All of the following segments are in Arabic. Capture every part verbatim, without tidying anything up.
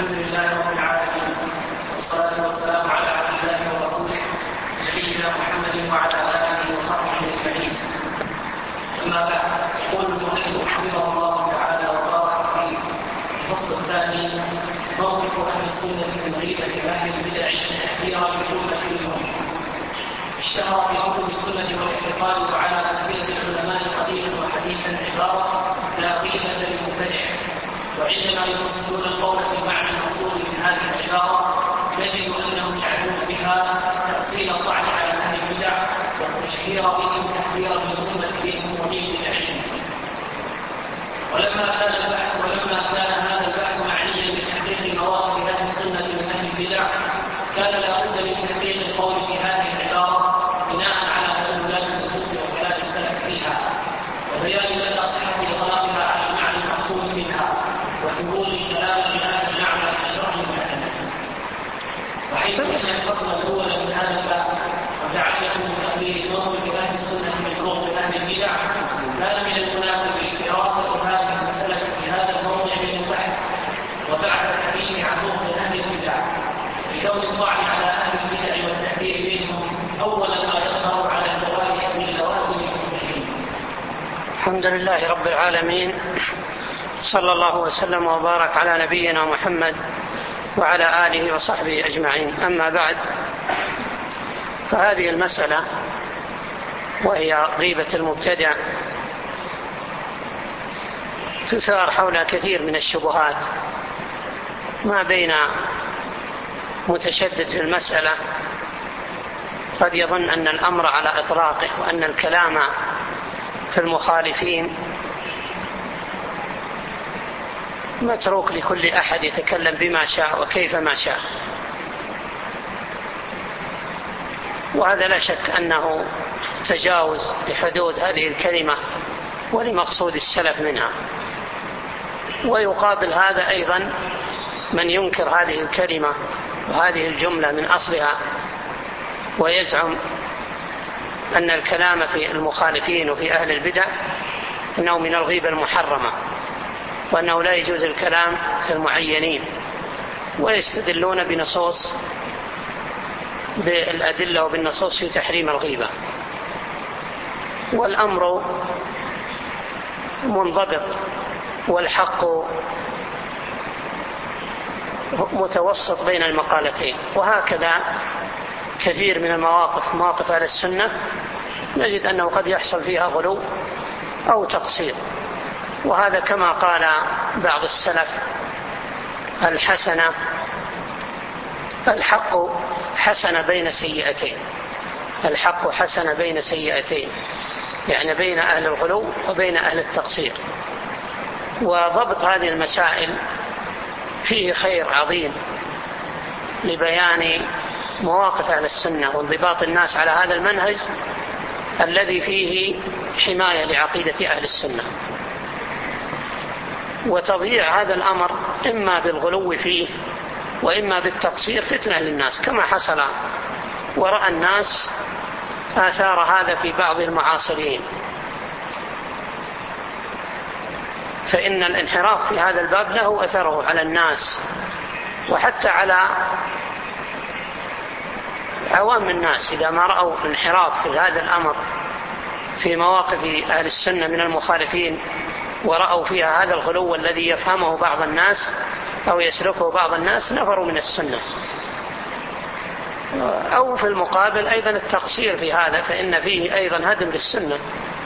الحمد لله رب العالمين، والصلاة والسلام على عبد الله ورسوله نبينا محمد وعلى آله وصحبه أجمعين. أما بعد، يقول المؤلف حفظه الله تعالى وبارك فيه الفصل الثاني: موقف أهل السنة من غيبة أهل البدع تحذيرا لأمة اليوم. اشتهر في كتب السنة والاعتقاد وعلى ألسنة العلماء قديما وحديثا عبارة لا غيبة للمبتدع، وعندما يفصلون القول في المعنى المقصود من هذه العبارة نجد أنهم يعنون بها تأصيل الطعن على أهل البدع والتشهير بهم تحذيرا للأمة بهم ومن بدعهم. ولما كان البحث ولما كان هذا البحث معنيا بتحقيق مواقف أهل السنة من أهل البدع، كان لا بد من تحقيق القول في هذه العبارة بناء على تأملات النصوص وكلام السلف فيها، وبيان مدى صحة إطلاقها على المعنى المقصود منها، وثبوت الكلام في هذا المعنى في الشرع المعتمد. وحيث أن الفصل الأول من هذا الباب وتعلق بتقدير موقف أهل السنة من موقف أهل البدع، كان من المناسب دراسة هذه المسألة في هذا الموضع من البحث وبعد الحديث عن موقف أهل البدع، لكون الطعن على أهل البدع والتحذير منهم أول ما يظهر على الجوارح من لوازم كفرهم. الحمد لله رب العالمين، صلى الله وسلم وبارك على نبينا محمد وعلى آله وصحبه أجمعين. أما بعد، فهذه المسألة وهي غيبة المبتدع تثار حول كثير من الشبهات، ما بين متشدد في المسألة قد يظن أن الأمر على إطلاقه وأن الكلام في المخالفين متروك لكل أحد يتكلم بما شاء وكيف ما شاء، وهذا لا شك أنه تجاوز لحدود هذه الكلمة ولمقصود السلف منها. ويقابل هذا أيضا من ينكر هذه الكلمة وهذه الجملة من أصلها، ويزعم أن الكلام في المخالفين وفي أهل البدع إنه من الغيبة المحرمة، وأنه لا يجوز الكلام في المعينين، ويستدلون بنصوص بالأدلة وبالنصوص في تحريم الغيبة. والأمر منضبط والحق متوسط بين المقالتين، وهكذا كثير من المواقف مواقف أهل السنة نجد أنه قد يحصل فيها غلو أو تقصير، وهذا كما قال بعض السلف: الحسنة الحق حسن بين سيئتين، الحق حسن بين سيئتين، يعني بين أهل الغلو وبين أهل التقصير. وضبط هذه المسائل فيه خير عظيم لبيان مواقف أهل السنة وانضباط الناس على هذا المنهج الذي فيه حماية لعقيدة أهل السنة. وتضييع هذا الأمر إما بالغلو فيه وإما بالتقصير فتنة للناس، كما حصل ورأى الناس آثار هذا في بعض المعاصرين. فإن الانحراف في هذا الباب له أثره على الناس، وحتى على عوام الناس إذا ما رأوا انحراف في هذا الأمر في مواقف أهل السنة من المخالفين، ورأوا فيها هذا الغلو الذي يفهمه بعض الناس أو يسلكه بعض الناس، نفروا من السنة. أو في المقابل أيضا التقصير في هذا، فإن فيه أيضا هدم للسنة.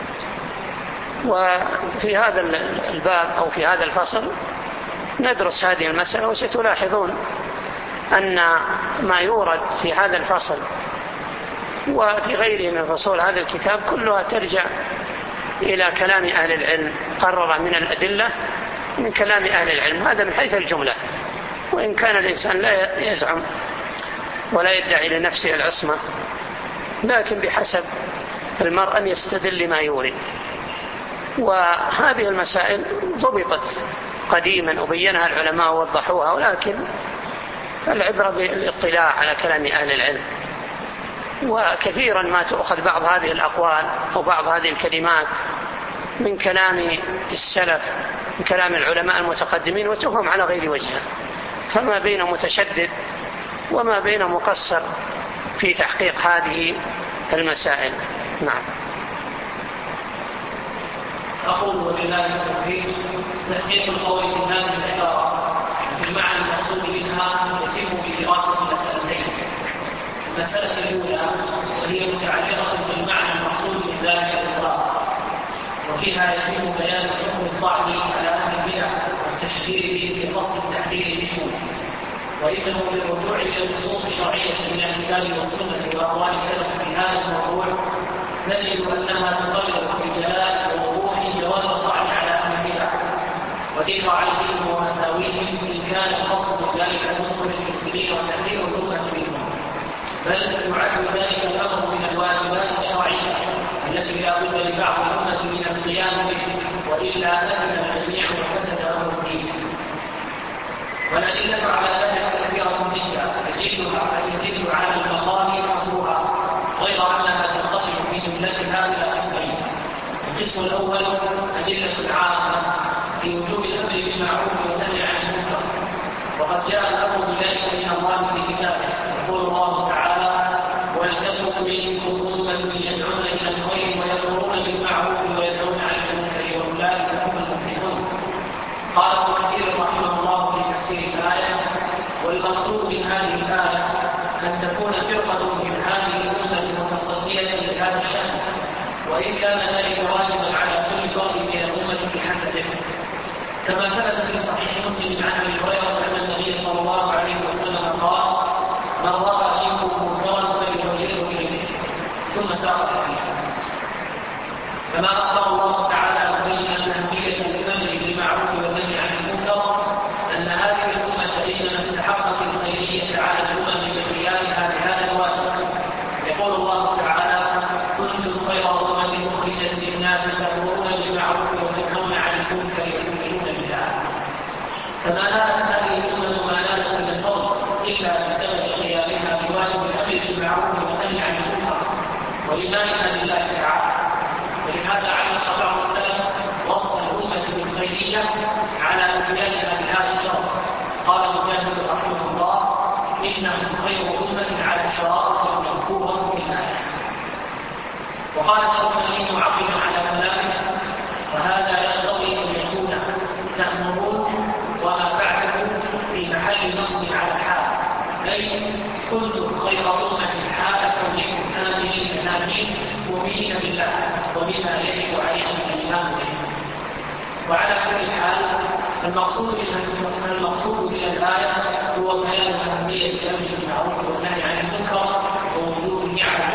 وفي هذا الباب أو في هذا الفصل ندرس هذه المسألة، وستلاحظون أن ما يورد في هذا الفصل وفي غيره من فصول هذا الكتاب كلها ترجع إلى كلام أهل العلم قرر من الأدلة من كلام أهل العلم، هذا من حيث الجملة. وإن كان الإنسان لا يزعم ولا يدعي لنفسه العصمة، لكن بحسب المرء أن يستدل لما يورد. وهذه المسائل ضبطت قديما وبينها العلماء ووضحوها، ولكن العبرة بالاطلاع على كلام أهل العلم. وكثيرا ما تأخذ بعض هذه الأقوال أو بعض هذه الكلمات من كلام السلف من كلام العلماء المتقدمين وتفهم على غير وجهه، فما بين متشدد وما بين مقصر في تحقيق هذه المسائل. نعم. أقول وبالله التوفيق تحقيق القول في هذه العبارة في المعنى المقصود منها يتم بدراسة مسألتين. المسألة الأولى وهي متعلقة بالمعنى المقصود من ذلك الإطلاق، وفيها يتم بيان حكم الطعن على أهل البدع والتشهير به في فصل التحذير منه، وإنه بالرجوع إلى النصوص الشرعية من الكتاب والسنة وأقوال السلف في هذا الموضوع نجد أنها تقرر بجلاء ووضوح جواز الطعن على أهل البدع وذكر عيبهم ومساويهم إن كان القصد ذلك نصر المسلمين وتحذير الأمة منهم، بل يعد ذلك الأمر من الواجبات الشرعية التي لا بد لبعض الأمة من القيام به، وإلا أثم الجميع وفسد أمر الدين. والأدلة على ذلك كثيرة جدا يدل على المقام حصرها، غير أنها تنقسم في جملتها إلى قسمين. القسم الأول أدلة عامة في وجوب الأمر بالمعروف والنهي عن المنكر، وقد جاء الأمر بذلك من الله في كتابه، يقول الله تعالى: ولتكن منكم أمة يدعون إلى الخير ويأمرون بالمعروف وينهون عن المنكر وأولئك هم المفلحون. قال ابن كثير رحمه الله في تفسير الآية: والمقصود من هذه الآية أن تكون فرقة من هذه الأمة متصدية لهذا الشأن، وإن كان ذلك واجبا على كل فرد من الأمة بحسبه، كما ثبت في صحيح مسلم عن أبي هريرة أن النبي صلى الله عليه وسلم قال: من رأى منكم منكرا فليغيره بيده ثم ساق فيه. كما أخبر الله تعالى مبينا أهمية الأمر بالمعروف والنهي عن المنكر أن هذه الأمة إنما استحقت الخيرية على الأمم بقيامها بهذا الواجب. يقول الله تعالى: كنتم خير أمة أخرجت للناس تأمرون بالمعروف وتنهون عن المنكر وتؤمنون بالله. فما نالت هذه الأمة ما نالت من الفضل إلا بسبب قيامها بواجب الأمر بالمعروف والنهي عن المنكر وإيمانها بالله تعالى. ولهذا علق بعض السلف وصف الأمة بالخيرية على قيامها بهذا الشرف. قال مجاهد رحمه الله: إنهم خير أمة على الشرائط المذكورة في الآية. وقال الشوكاني معقبا على كلامه: وهذا يقتضي أن يكون تأمرون وما بعده في محل نصب على حال، أي كنتم خير أمة حال كونكم آمنين آمنين مؤمنين بالله وبما يجب عليكم الإيمان به. وعلى كل حال المقصود من المقصود من الآية هو بيان أهمية الأمر بالمعروف والنهي عن المنكر ووجوب النعم.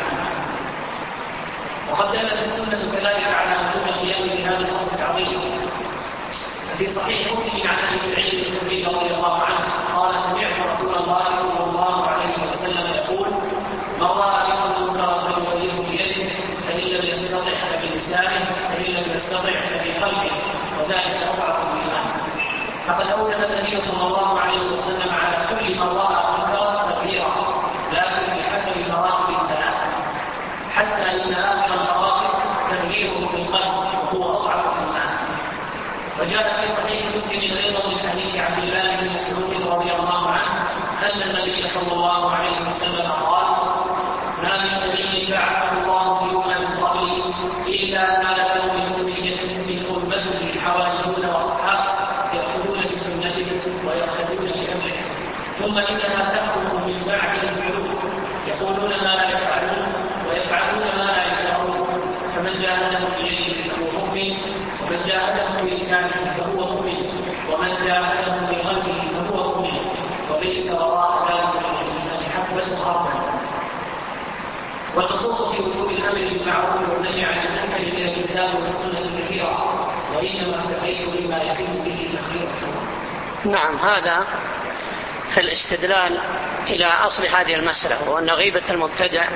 وقد دلت السنة كذلك على وجوب القيام بهذا الأصل العظيم. في صحيح مسلم عن أبي سعيد الخدري رضي الله عنه قال: سمعت رسول الله صلى الله عليه وسلم يقول: من رأى منكم منكرا فليغيره بيده، فإن لم يستطع فبلسانه، فإن لم يستطع فبقلبه، وذلك أضعف الإيمان. فقد أوجب النبي صلى الله عليه وسلم على كل من رأى منكرا تغييرا، لكن بحسب مراتب الثلاث، حتى إن آخر المراتب تغييره بالقلب وهو أضعف الإيمان. وجاء في صحيح مسلم أيضا من حديث عبد الله بن مسعود رضي الله عنه أن النبي صلى الله عليه وسلم قال: ما من نبي بعثه الله في أمم قبلي إلا كان له من أمته الحواريون وأصحابه يأخذون بسنته ويأخذون بأمره، ثم إنها تخرج من بعدهم قلوب يقولون ما لا يفعلون ويفعلون ما لا يفعلون، فمن جاهدهم بيده فهو مؤمن، ومن جاهدهم بلسانه فهو مؤمن، ومن جاهدهم بقلبه فهو مؤمن، وليس وراء ذلك من حبة خردل. والنصوص في وجوب الامر بالمعروف والنهي عن المنكر من الكتاب والسنه كثيره، وانما اكتفيت بما يتم به تخيير. نعم، هذا في الاستدلال الى اصل هذه المساله، وان غيبه المبتدع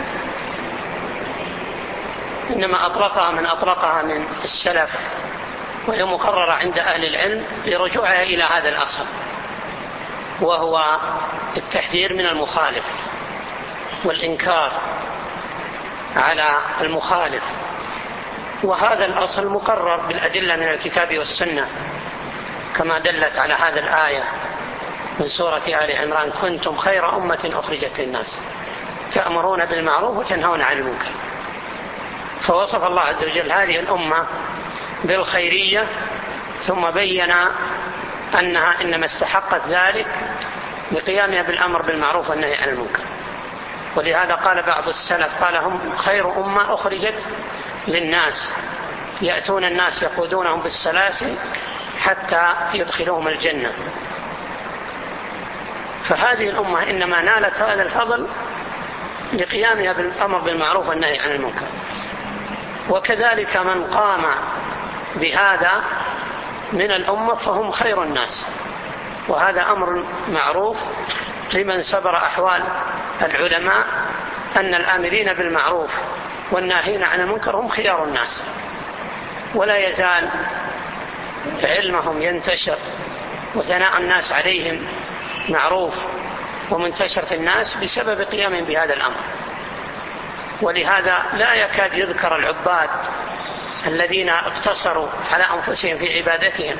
انما اطلقها من اطلقها من السلف، وهي مقرره عند اهل العلم لرجوعها الى هذا الاصل، وهو التحذير من المخالف والإنكار على المخالف. وهذا الأصل مقرر بالأدلة من الكتاب والسنة كما دلت على هذا الآية. من سورة آل عمران: كنتم خير أمة أخرجت للناس تأمرون بالمعروف وتنهون عن المنكر. فوصف الله عز وجل هذه الأمة بالخيرية، ثم بين أنها إنما استحقت ذلك بقيامها بالأمر بالمعروف والنهي عن المنكر. ولهذا قال بعض السلف قال: هم خير أمة أخرجت للناس، يأتون الناس يقودونهم بالسلاسل حتى يدخلوهم الجنة. فهذه الأمة إنما نالت هذا الفضل لقيامها بالأمر بالمعروف والنهي عن المنكر. وكذلك من قام بهذا من الأمة فهم خير الناس، وهذا أمر معروف لمن سبر أحوال العلماء أن الآمرين بالمعروف والناهين عن المنكر هم خيار الناس، ولا يزال علمهم ينتشر وثناء الناس عليهم معروف ومنتشر في الناس بسبب قيامهم بهذا الأمر. ولهذا لا يكاد يذكر العباد الذين اقتصروا على أنفسهم في عبادتهم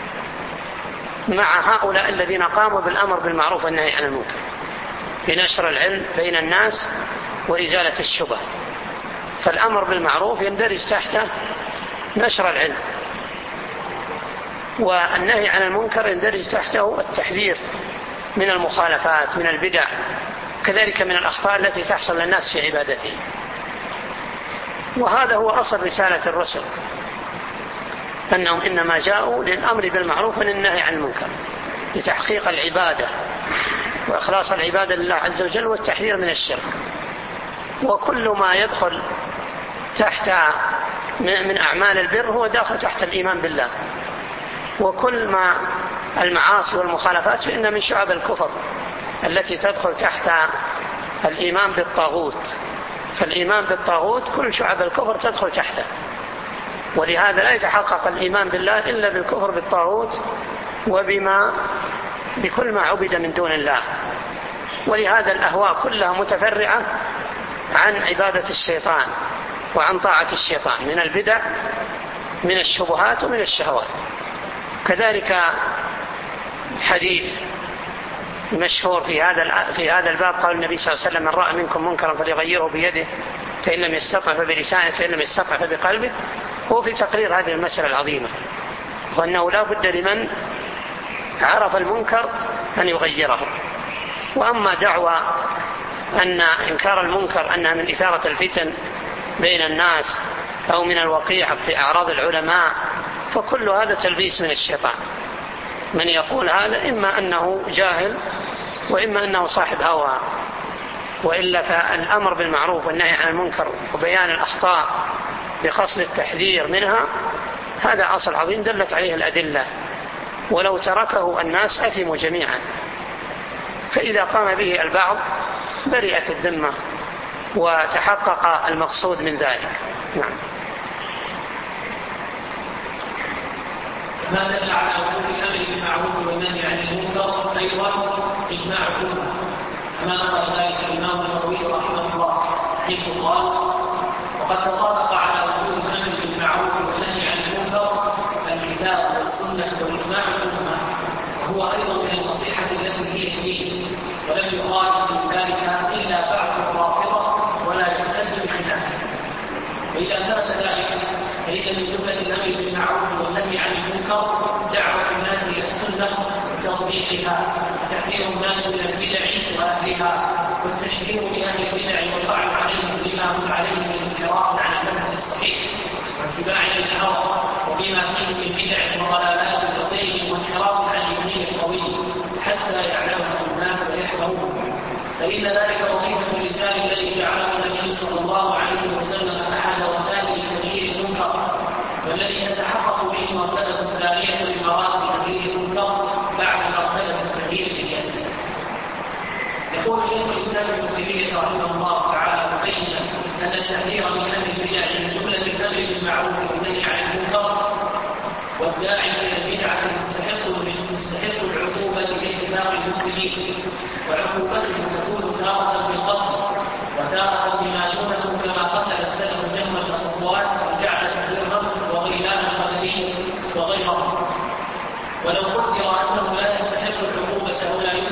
مع هؤلاء الذين قاموا بالأمر بالمعروف والنهي عن المنكر بنشر العلم بين الناس وإزالة الشبه. فالأمر بالمعروف يندرج تحته نشر العلم، والنهي عن المنكر يندرج تحته التحذير من المخالفات من البدع، كذلك من الأخطاء التي تحصل للناس في عبادتهم. وهذا هو أصل رسالة الرسل، أنهم إنما جاءوا للأمر بالمعروف والنهي عن المنكر لتحقيق العبادة وإخلاص العبادة لله عز وجل والتحذير من الشرك. وكل ما يدخل تحت من أعمال البر هو داخل تحت الإيمان بالله، وكل ما المعاصي والمخالفات فإن من شعب الكفر التي تدخل تحت الإيمان بالطاغوت. فالإيمان بالطاغوت كل شعب الكفر تدخل تحته، ولهذا لا يتحقق الإيمان بالله إلا بالكفر بالطاغوت وبما بكل ما عبد من دون الله. ولهذا الأهواء كلها متفرعة عن عبادة الشيطان وعن طاعة الشيطان من البدع من الشبهات ومن الشهوات. كذلك حديث مشهور في هذا في هذا الباب قال النبي صلى الله عليه وسلم: من رأى منكم منكرا فليغيره بيده فإن لم يستطع فبلسانه فإن لم يستطع فبقلبه. هو في تقرير هذه المسألة العظيمة، وأنه لا بد لمن عرف المنكر أن يغيره. وأما دعوى أن إنكار المنكر أنها من إثارة الفتن بين الناس أو من الوقيع في أعراض العلماء فكل هذا تلبيس من الشيطان. من يقول هذا إما أنه جاهل وإما أنه صاحب هوى، وإلا فالأمر بالمعروف والنهي عن المنكر وبيان الأخطاء بقصد التحذير منها هذا أصل عظيم دلت عليه الأدلة، ولو تركه الناس أثموا جميعا. فإذا قام به البعض برئت الذمة وتحقق المقصود من ذلك. نعم. ما دل على وجوب الامر بالمعروف والنهي عن المنكر ايضا اجماع الامه، كما نرى ذلك الامام النووي رحمه الله حيث قال: وقد تطابق على وجوب الامر بالمعروف والنهي عن المنكر الكتاب والسنه واجماع الامه، وهو ايضا من النصيحه التي هي الدين، ولم يخالف من ذلك الا بعض الرافضه ولا يعتد بخلافه. واذا كان ذلك فإن من جملة الأمر بالمعروف والنهي عن المنكر دعوة الناس إلى السنة وتطبيقها، وتحذير الناس من البدع وأهلها، والتشهير بأهل البدع والطعن عليهم بما هم عليه من انحراف عن المنهج الصحيح واتباع الهوى وبما فيه من بدع وضلالات وزيغ وانحراف عن الدين القوي حتى يعلمه الناس ويحذروه. فإن ذلك وظيفة اللسان الذي جعله النبي صلى الله عليه وسلم أحد وسائل تغيير المنكر، والذي يتحقق به مرتبة الثانية لمراتب تغيير المنكر بعد مرتبة التغيير اليأس. يقول شيخ الإسلام ابن تيمية رحمه الله تعالى مبينا أن التحذير من أهل البدع من جملة الأمر بالمعروف والنهي عن المنكر، والداعي إلى البدعة مستحق مستحق العقوبة باتفاق المسلمين، وعقوبته تكون تارة بالقتل وتارة بما دونه كما قتل السلف الجهم الأصوات وجعل الدرهم وغيلان الغدين وغيرهم. ولو قدر أنه لا يستحق العقوبة ولا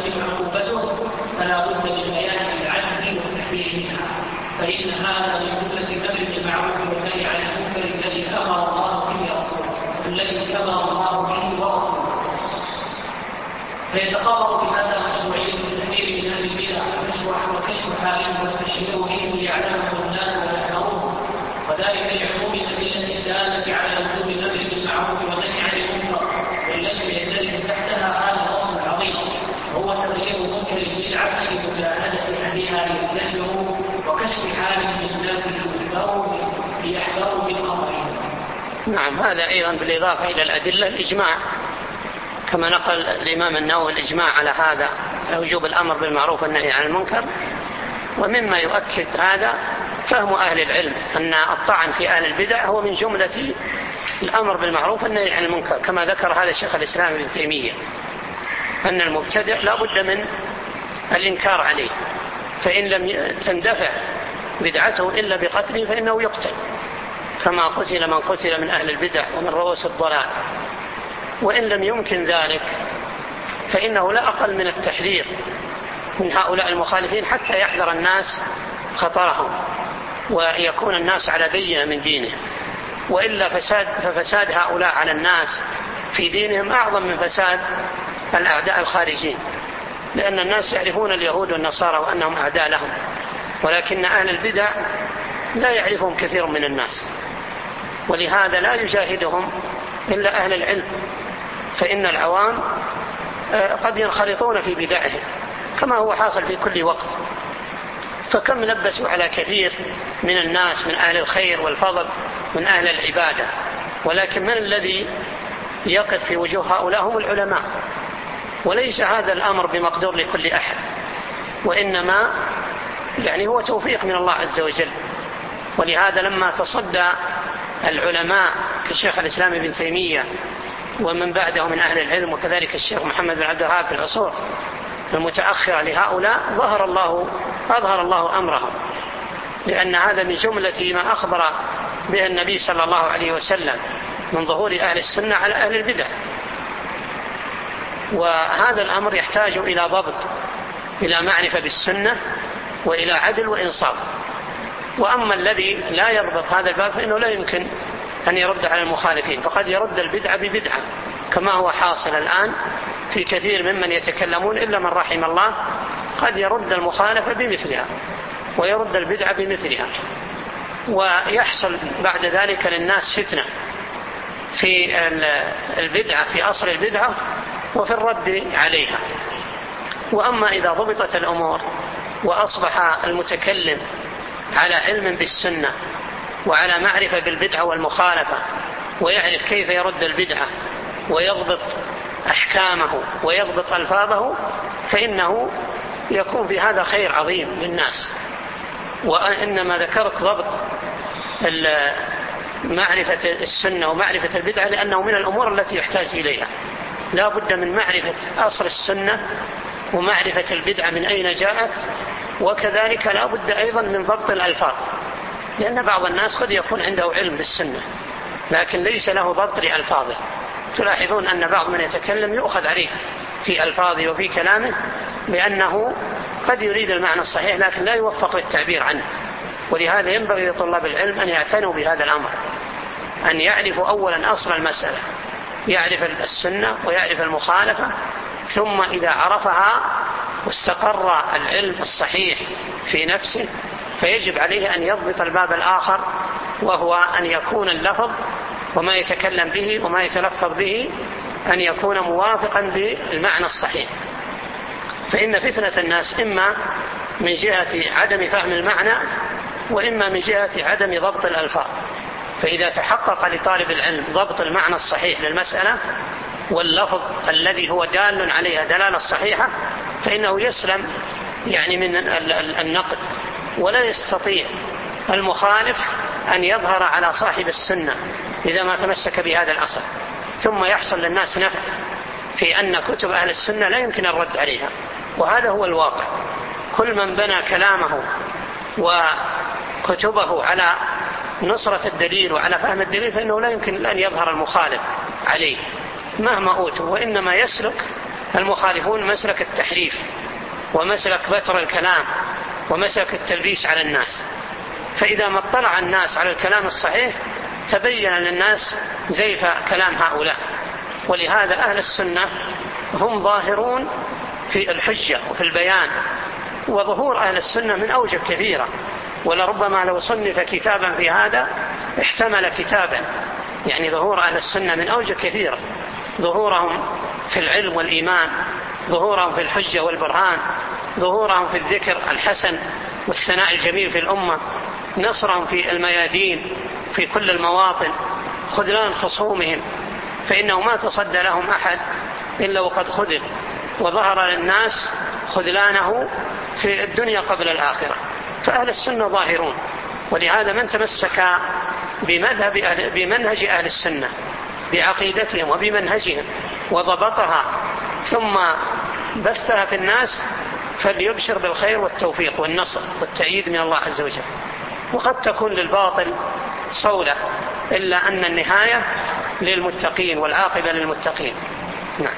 وقرروا بهذا مشروعية الكثير من أهل البدع وكشف حالهم وتشهيرهم ليعلمه الناس ويحذروه، وذلك لعموم الأدلة الدالة على وجوب الأمر بالمعروف والنهي عن المنكر، والتي يندرج تحتها هذا الأصل العظيم، وهو تغيير منكر البدعة بمساعدة أهلها ليزدجروا وكشف حالهم للناس ليحذروا من أمرهم. نعم، هذا أيضا بالإضافة إلى الأدلة الإجماع، كما نقل الإمام النووي الإجماع على هذا وجوب الأمر بالمعروف والنهي عن المنكر. ومما يؤكد هذا فهم أهل العلم أن الطعن في أهل البدع هو من جملة الأمر بالمعروف والنهي عن المنكر، كما ذكر هذا الشيخ الإسلام ابن تيمية أن المبتدع لا بد من الإنكار عليه، فإن لم تندفع بدعته إلا بقتله فإنه يقتل، كما قتل من قتل من أهل البدع ومن رؤوس الضلال. وإن لم يمكن ذلك فإنه لا أقل من التحذير من هؤلاء المخالفين حتى يحذر الناس خطرهم ويكون الناس على بينة من دينهم، وإلا فساد ففساد هؤلاء على الناس في دينهم أعظم من فساد الأعداء الخارجين، لأن الناس يعرفون اليهود والنصارى وأنهم أعداء لهم، ولكن أهل البدع لا يعرفهم كثير من الناس، ولهذا لا يجاهدهم إلا أهل العلم، فإن العوام قد ينخرطون في بدعهم كما هو حاصل في كل وقت. فكم لبسوا على كثير من الناس من أهل الخير والفضل من أهل العبادة، ولكن من الذي يقف في وجوه هؤلاء؟ هم العلماء. وليس هذا الأمر بمقدور لكل أحد، وإنما يعني هو توفيق من الله عز وجل. ولهذا لما تصدى العلماء كشيخ الإسلام ابن تيمية ومن بعده من أهل العلم وكذلك الشيخ محمد بن عبد الوهاب في العصور المتأخرة لهؤلاء، ظهر الله أظهر الله أمرهم، لأن هذا من جملة ما أخبر به النبي صلى الله عليه وسلم من ظهور أهل السنة على أهل البدع. وهذا الأمر يحتاج إلى ضبط، إلى معرفة بالسنة وإلى عدل وإنصاف. وأما الذي لا يضبط هذا الباب فإنه لا يمكن أن يرد على المخالفين، فقد يرد البدعة ببدعة كما هو حاصل الآن في كثير ممن يتكلمون إلا من رحم الله، قد يرد المخالفة بمثلها ويرد البدعة بمثلها، ويحصل بعد ذلك للناس فتنة في البدعة في أصل البدعة وفي الرد عليها. وأما إذا ضبطت الأمور وأصبح المتكلم على علم بالسنة وعلى معرفة بالبدعة والمخالفة ويعرف كيف يرد البدعة ويضبط أحكامه ويضبط ألفاظه، فإنه يكون في هذا خير عظيم للناس. وإنما ذكرت ضبط معرفة السنة ومعرفة البدعة لأنه من الأمور التي يحتاج إليها. لا بد من معرفة أصل السنة ومعرفة البدعة من أين جاءت، وكذلك لا بد أيضا من ضبط الألفاظ، لأن بعض الناس قد يكون عنده علم بالسنة لكن ليس له ضبط لألفاظه. تلاحظون أن بعض من يتكلم يؤخذ عليه في ألفاظه وفي كلامه لأنه قد يريد المعنى الصحيح لكن لا يوفق للتعبير عنه. ولهذا ينبغي لطلاب العلم أن يعتنوا بهذا الأمر، أن يعرفوا أولا أصل المسألة، يعرف السنة ويعرف المخالفة، ثم إذا عرفها واستقر العلم الصحيح في نفسه فيجب عليه أن يضبط الباب الآخر، وهو أن يكون اللفظ وما يتكلم به وما يتلفظ به أن يكون موافقا بالمعنى الصحيح. فإن فتنة الناس إما من جهة عدم فهم المعنى وإما من جهة عدم ضبط الألفاظ. فإذا تحقق لطالب العلم ضبط المعنى الصحيح للمسألة واللفظ الذي هو دال عليها دلالة صحيحة فإنه يسلم يعني من النقد، ولا يستطيع المخالف أن يظهر على صاحب السنة إذا ما تمسك بهذا الأصل، ثم يحصل للناس نفع في أن كتب أهل السنة لا يمكن الرد عليها. وهذا هو الواقع. كل من بنى كلامه وكتبه على نصرة الدليل وعلى فهم الدليل فإنه لا يمكن أن يظهر المخالف عليه مهما أوتوا، وإنما يسلك المخالفون مسلك التحريف ومسلك بتر الكلام ومسلك التلبيس على الناس. فإذا ما اطلع الناس على الكلام الصحيح تبين للناس زيف كلام هؤلاء. ولهذا أهل السنة هم ظاهرون في الحجة وفي البيان. وظهور أهل السنة من أوجه كثيرة، ولربما لو صنف كتابا في هذا احتمل كتابا. يعني ظهور أهل السنة من أوجه كثيرة، ظهورهم في العلم والإيمان، ظهورهم في الحجة والبرهان، ظهورهم في الذكر الحسن والثناء الجميل في الأمة، نصرهم في الميادين في كل المواطن، خذلان خصومهم، فإنه ما تصدى لهم أحد إلا وقد خذل، وظهر للناس خذلانه في الدنيا قبل الآخرة. فأهل السنة ظاهرون، ولهذا من تمسك بمذهب أهل بمنهج أهل السنة بعقيدتهم وبمنهجهم وضبطها ثم بثها في الناس فليبشر بالخير والتوفيق والنصر والتأييد من الله عز وجل. وقد تكون للباطل صولة، إلا أن النهاية للمتقين والعاقبة للمتقين. نعم.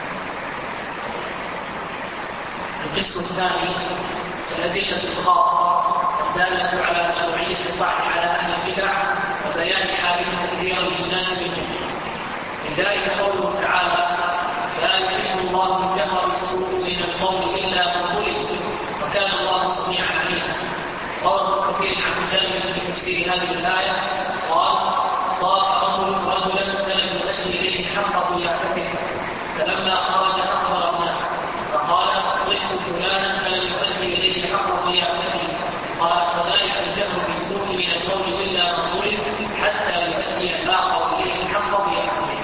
القسم الثاني الأدلة الخاصة الدالة على مشروعية الطعن على أهل البدع وبيان حالهم كثيرا للناس منهم. من ذلك قوله تعالى: لا يحب الله الجهر بالسوء من القول إلا من ظلم وكان الله سميعا عليما. قال كثير عن مجاهد في تفسير هذه الآية قال: طاف رجل رجلا فلم يؤدي إليه حق ضيافته فلما خرج أخبر الناس فقال: ضفت فلانا فلم يؤدي إليه حق ضيافته. قال: وذلك الجهر بالسوء من القول إلا من ظلم حتى يؤدي الآخر إليه حق ضيافته.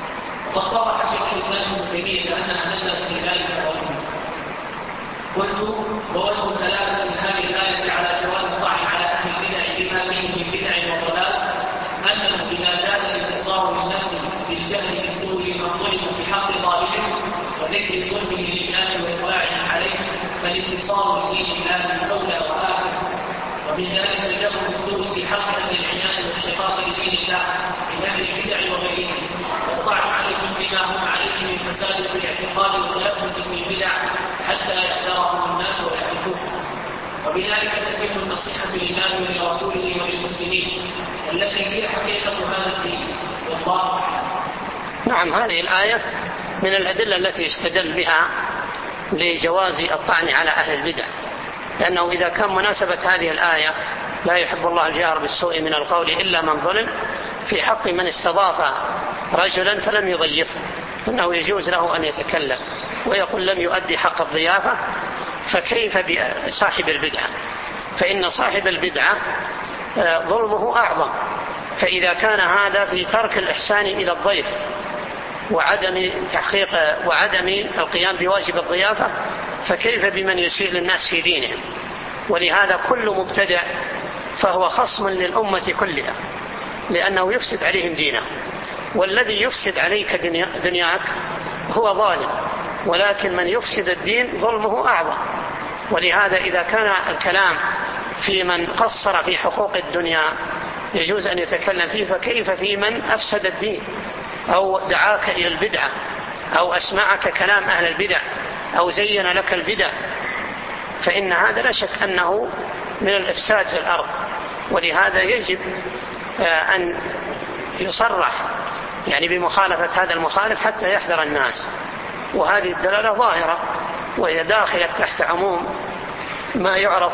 وصرح شيخ الإسلام ابن تيمية أنها نزلت في ذلك الرجل. قلت: ووجه دلالة هذه الآية على جواز الطعن على أهل البدع بما فيه من بدع وضلال أنه إذا زاد الانتصار للنفس بالجهل بالسوء لمن ظلم في حق ظالمه وذكر ظلمه للناس وإطلاعهم عليه فالانتصار لدين الله أولى وآخر. ومن ذلك الجهل بالسوء في حق أهل العناد والشقاق لدين الله من أهل البدع وغيرهم، والطعن عليهم بما هم عليه من فساد في الاعتقاد والتلبس في البدع حتى يحذرهم الناس ويعرفوه. وبذلك تتم النصيحة لله ولرسوله وللمسلمين التي هي حقيقة هذا الدين. والله نعم. هذه الآية من الأدلة التي استدل بها لجواز الطعن على أهل البدع، لأنه إذا كان مناسبة هذه الآية لا يحب الله الجهر بالسوء من القول إلا من ظلم في حق من استضاف رجلا فلم يضيفه، أنه يجوز له أن يتكلم ويقول لم يؤدي حق الضيافة، فكيف بصاحب البدعة؟ فإن صاحب البدعة ظلمه أعظم. فإذا كان هذا في ترك الإحسان إلى الضيف وعدم تحقيق وعدم القيام بواجب الضيافة، فكيف بمن يسيء للناس في دينهم؟ ولهذا كل مبتدع فهو خصم للأمة كلها، لأنه يفسد عليهم دينهم، والذي يفسد عليك دنياك هو ظالم، ولكن من يفسد الدين ظلمه أعظم. ولهذا إذا كان الكلام في من قصر في حقوق الدنيا يجوز أن يتكلم فيه، فكيف في من أفسد الدين أو دعاك إلى البدعة أو أسمعك كلام أهل البدع أو زين لك البدع؟ فإن هذا لا شك أنه من الإفساد في الأرض. ولهذا يجب أن يصرح يعني بمخالفة هذا المخالف حتى يحذر الناس. وهذه الدلالة ظاهرة وهي داخلة تحت عموم ما يعرف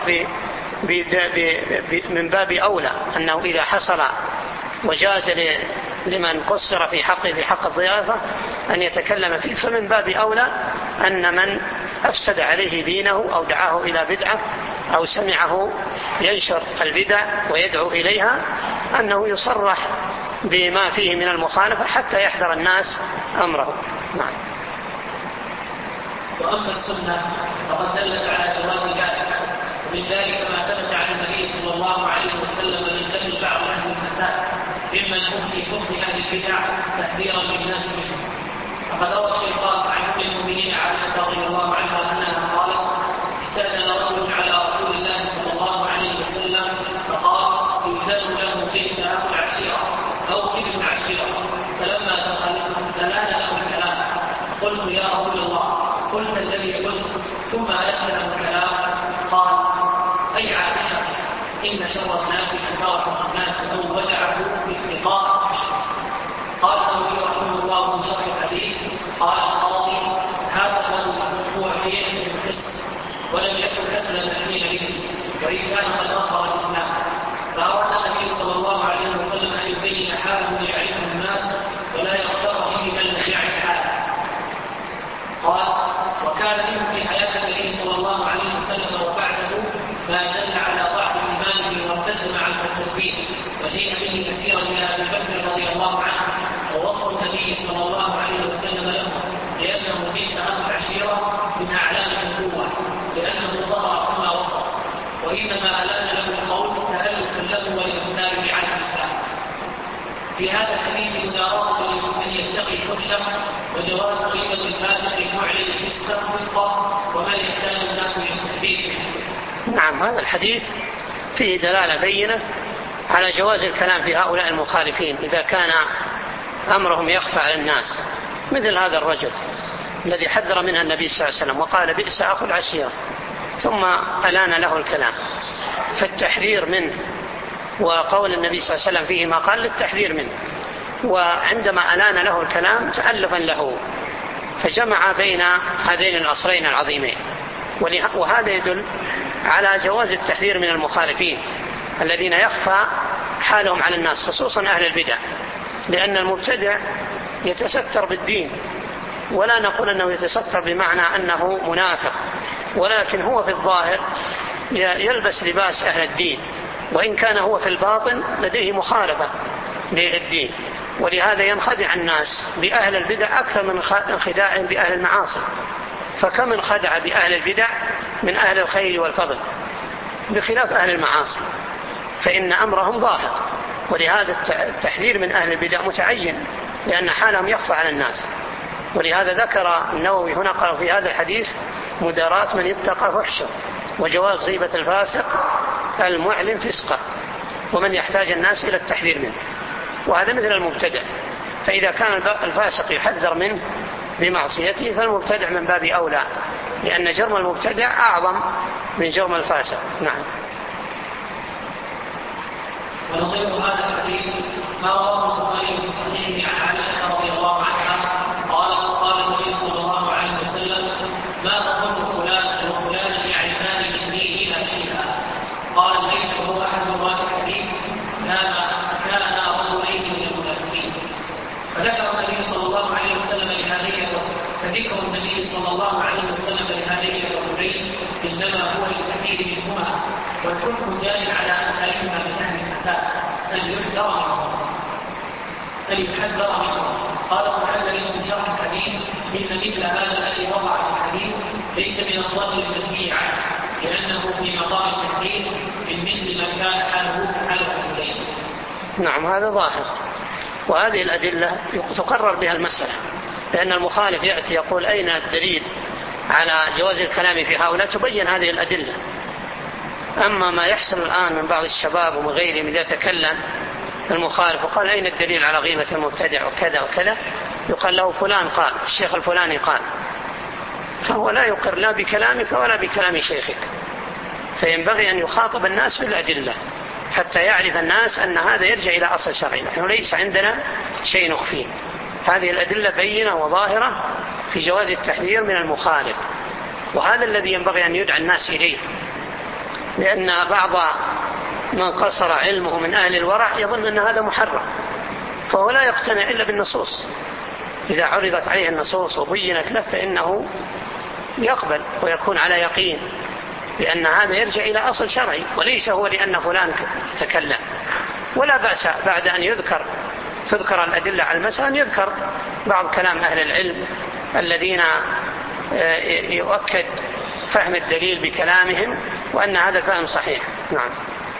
من باب أولى، أنه إذا حصل وجاز لمن قصر في حقه في حق الضيافة أن يتكلم فيه، فمن باب أولى أن من أفسد عليه دينه أو دعاه إلى بدعة أو سمعه ينشر البدع ويدعو إليها أنه يصرح بما فيه من المخالفة حتى يحذر الناس أمره. نعم. وأما السنة فقد دلت على جواز ذلك، ومن ذلك ما ثبت عن النبي صلى الله عليه وسلم من ذم بعض أهل الفساد ممن هم في حكم أهل البدع تحذيرا للناس منه. فقد روى الشيخان عن أم المؤمنين عائشة رضي الله عنها أنها قالت: استأذن رجل على رسول الله صلى الله عليه وسلم فقال: يؤذن له في ساق العشيرة أو ابن العشيرة، فلما دخل دلال له الكلام قلت: يا رسول الله، قلت الذي قلت ثم أدخل الكلام. قال: أي عائشة، إن شر الناس من فرق الناس أو ودعه باتقاء الحشر. قال النبي رحمه الله من شر الحديث. قال القاضي: هذا الرجل هو في يده ولم يكن أسلم الدين به وإن كان قد أظهر الإسلام. فأراد النبي صلى الله عليه وسلم أن يبين حاله ليعرفه الناس ولا يغتر به من لم يعرف حاله. قال: وكان منه في حياة النبي صلى الله عليه وسلم وبعده ما دل على ضعف إيمانه وارتد مع المرتدين، وجيء به كثيرا من أبي بكر رضي الله عنه، ووصف النبي صلى الله عليه وسلم له لأنه في سنة عشيرة من أعلام النبوة، لأنه ظهر كما وصف، وإنما ألان له القول تألفا له ولإخباره عن الإسلام. في هذا الحديث مداراة من يتقي الفحش وجواز غيبة الفاسق المعلن فسقه ومن يحتاج الناس للتحديث. نعم، هذا الحديث فيه دلالة بينة على جواز الكلام في هؤلاء المخالفين إذا كان أمرهم يخفى على الناس، مثل هذا الرجل الذي حذر منها النبي صلى الله عليه وسلم وقال: بئس أخو العشيرة، ثم ألان له الكلام. فالتحذير منه وقول النبي صلى الله عليه وسلم فيه ما قال للتحذير منه، وعندما ألان له الكلام تألفا له، فجمع بين هذين الأصلين العظيمين. وهذا يدل على جواز التحذير من المخالفين الذين يخفى حالهم على الناس، خصوصا أهل البدع، لأن المبتدع يتستر بالدين، ولا نقول أنه يتستر بمعنى أنه منافق، ولكن هو في الظاهر يلبس لباس أهل الدين، وإن كان هو في الباطن لديه مخالفة للدين. ولهذا ينخدع الناس بأهل البدع أكثر من انخداعهم بأهل المعاصي. فكم انخدع بأهل البدع من أهل الخير والفضل، بخلاف أهل المعاصي فإن أمرهم ظاهر. ولهذا التحذير من أهل البدع متعين، لأن حالهم يخفى على الناس. ولهذا ذكر النووي هنا قال في هذا الحديث مداراة من يتقى فحشه وجواز غيبة الفاسق المعلن فسقه ومن يحتاج الناس إلى التحذير منه. وهذا مثل المبتدع، فإذا كان الفاسق يحذر منه بمعصيته فالمبتدع من باب أولى، لأن جرم المبتدع أعظم من جرم الفاسق. نعم. ونظير هذا الحديث ما رواه البخاري في صحيحه عن عائشة رضي الله عنها قال: قال النبي صلى الله عليه وسلم: ما أظن فلان وفلان يعرفان من ديني لا شيئا. قال الليث وهو أحد رواة الحديث: كان كان رجلين من المنافقين. فذكر النبي صلى الله عليه وسلم لهذين فذكر النبي صلى الله عليه وسلم لهذين الرجلين إنما هو للتحذير منهما، والحكم جاري على أمثالهما من أهل الفساد أن يحذر منهم أن يحذر منهم. قال المحذر من شرح الحديث: إن مثل هذا الذي وقع في الحديث ليس من الظن المنهي عنه، لأنه في مقام التحذير من مثل ما كان حاله حاله إليه. نعم، هذا ظاهر، وهذه الأدلة تقرر بها المسألة، لأن المخالف يأتي يقول: أين الدليل على جواز الكلام في هؤلاء؟ تبين هذه الأدلة. أما ما يحصل الآن من بعض الشباب ومن غيرهم إذا تكلم المخالف وقال: أين الدليل على غيبة المبتدع وكذا وكذا، يقال له فلان قال، الشيخ الفلاني قال، فهو لا يقر لا بكلامك ولا بكلام شيخك. فينبغي أن يخاطب الناس بالأدلة حتى يعرف الناس أن هذا يرجع إلى أصل شرعي، نحن ليس عندنا شيء نخفيه. هذه الأدلة بينة وظاهرة في جواز التحذير من المخالف، وهذا الذي ينبغي أن يدعى الناس إليه، لأن بعض من قصر علمه من أهل الورع يظن أن هذا محرم، فهو لا يقتنع إلا بالنصوص. إذا عرضت عليه النصوص وبينت له فإنه يقبل ويكون على يقين، لأن هذا يرجع إلى أصل شرعي وليس هو لأن فلان تكلم. ولا بأس بعد أن يذكر تذكر الأدلة على المسألة أن يذكر بعض كلام أهل العلم الذين يؤكد فهم الدليل بكلامهم وأن هذا الفهم صحيح. نعم.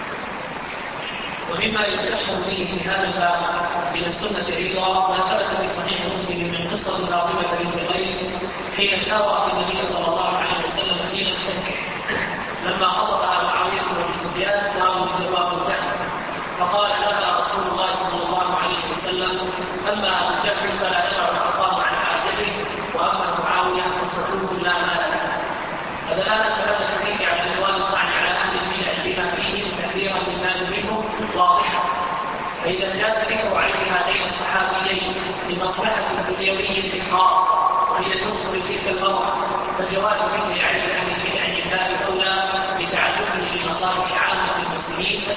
ومما يستشهر به في هذا الباب من السنة أيضا ما ثبت في صحيح مسلم من قصة فاطمة بنت قيس حين شاورت النبي صلى الله عليه وسلم حين تنكح، لما خطبها معاوية بن سفيان قالوا الجواب الجهل، فقال لها رسول الله صلى الله عليه وسلم: أما أبو جهل فلا يدع العصا عن حاجته، وأما معاوية فصدوه لا مال له. فدلالة هذا الحديث على جواز الطعن على أهل البدع بما فيه تحذيرا للناس منهم واضحة. فإذا جاء ذكر عليه هذين الصحابيين لمصلحة دنيوية خاصة وهي النصر لتلك المرأة، فجواز ذكر عليه أهل البدع لله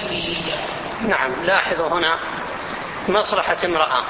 دينية. نعم. لاحظوا هنا مصلحة امرأة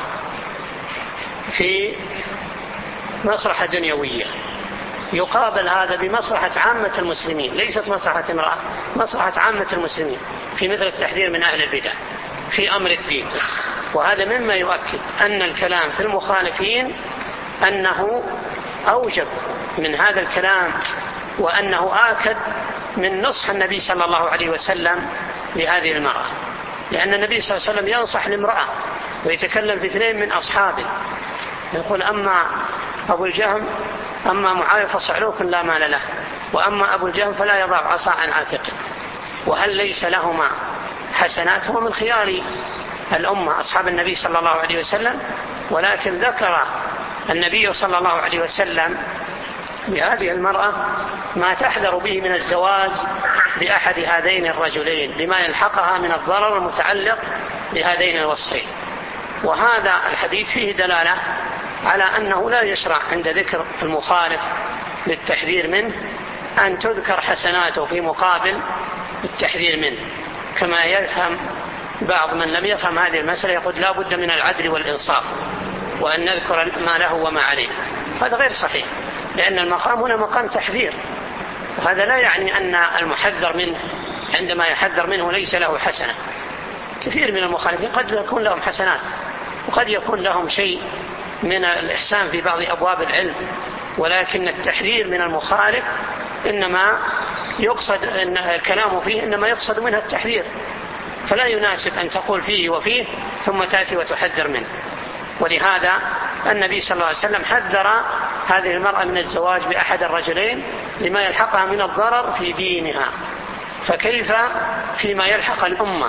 في مصلحة دنيوية يقابل هذا بمصلحة عامة المسلمين، ليست مصلحة امرأة، مصلحة عامة المسلمين في مثل التحذير من أهل البدع في أمر الدين. وهذا مما يؤكد أن الكلام في المخالفين أنه أوجب من هذا الكلام، وأنه آكد من نصح النبي صلى الله عليه وسلم لهذه المرأة، لأن النبي صلى الله عليه وسلم ينصح لامرأة ويتكلم في اثنين من أصحابه، يقول أما أبو الجهم أما معاوية فصعلوك لا مال له، وأما أبو الجهم فلا يضع عصا عن عاتقه. وهل ليس لهما حسنات؟ هو من خيار الأمة أصحاب النبي صلى الله عليه وسلم، ولكن ذكر النبي صلى الله عليه وسلم بهذه المرأة ما تحذر به من الزواج بأحد هذين الرجلين لما يلحقها من الضرر المتعلق بهذين الوصفين. وهذا الحديث فيه دلالة على أنه لا يشرع عند ذكر المخالف للتحذير منه أن تذكر حسناته في مقابل التحذير منه، كما يفهم بعض من لم يفهم هذه المسألة يقول لا بد من العدل والإنصاف وأن نذكر ما له وما عليه. هذا غير صحيح، لأن المقام هنا مقام تحذير، وهذا لا يعني أن المحذر منه عندما يحذر منه ليس له حسنة. كثير من المخالفين قد يكون لهم حسنات، وقد يكون لهم شيء من الإحسان في بعض أبواب العلم، ولكن التحذير من المخالف إنما يقصد أن الكلام فيه إنما يقصد منها التحذير، فلا يناسب أن تقول فيه وفيه ثم تأتي وتحذر منه. ولهذا النبي صلى الله عليه وسلم حذر هذه المرأة من الزواج بأحد الرجلين لما يلحقها من الضرر في دينها، فكيف فيما يلحق الأمة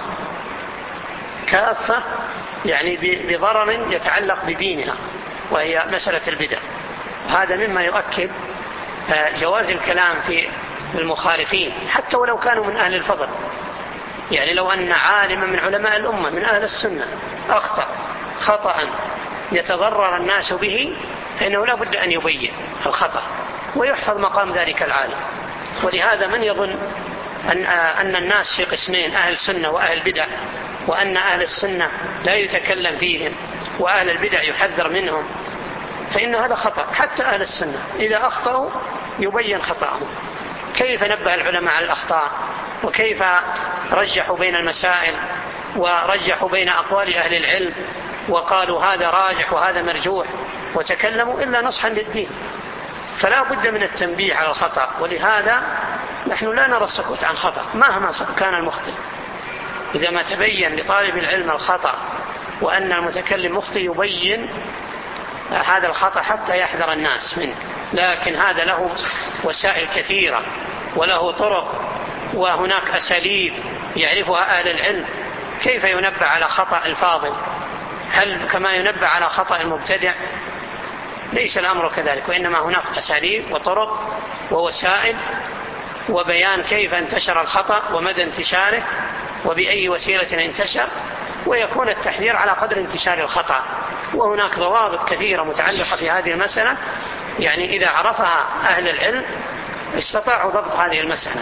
كافة يعني بضرر يتعلق بدينها وهي مسألة البدع. هذا مما يؤكد جواز الكلام في المخالفين حتى ولو كانوا من أهل الفضل. يعني لو أن عالما من علماء الأمة من أهل السنة أخطأ خطأ يتضرر الناس به فإنه لا بد أن يبين الخطأ ويحفظ مقام ذلك العالم. ولهذا من يظن أن, أن الناس في قسمين، أهل السنة وأهل البدع، وأن أهل السنة لا يتكلم فيهم وأهل البدع يحذر منهم، فإن هذا خطأ. حتى أهل السنة إذا أخطأوا يبين خطأهم. كيف نبه العلماء على الأخطاء، وكيف رجحوا بين المسائل ورجحوا بين أقوال أهل العلم وقالوا هذا راجح وهذا مرجوح، وتكلموا إلا نصحا للدين. فلا بد من التنبيه على الخطأ، ولهذا نحن لا نرى السكوت عن خطأ مهما كان المخطئ. إذا ما تبين لطالب العلم الخطأ وأن المتكلم مخطئ يبين هذا الخطأ حتى يحذر الناس منه. لكن هذا له وسائل كثيرة وله طرق وهناك أساليب يعرفها أهل العلم. كيف ينبه على خطأ الفاضل؟ هل كما ينبه على خطأ المبتدع؟ ليس الأمر كذلك، وإنما هناك أساليب وطرق ووسائل وبيان كيف انتشر الخطأ ومدى انتشاره وبأي وسيلة انتشر، ويكون التحذير على قدر انتشار الخطأ. وهناك ضوابط كثيرة متعلقة في هذه المسألة، يعني إذا عرفها أهل العلم استطاعوا ضبط هذه المسألة.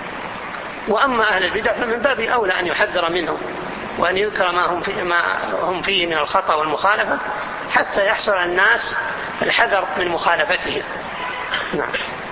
وأما أهل البدع فمن باب أولى أن يحذر منهم وأن يذكر ما هم فيه, ما هم فيه من الخطأ والمخالفة حتى يحصل الناس الحذر من مخالفتهم. نعم.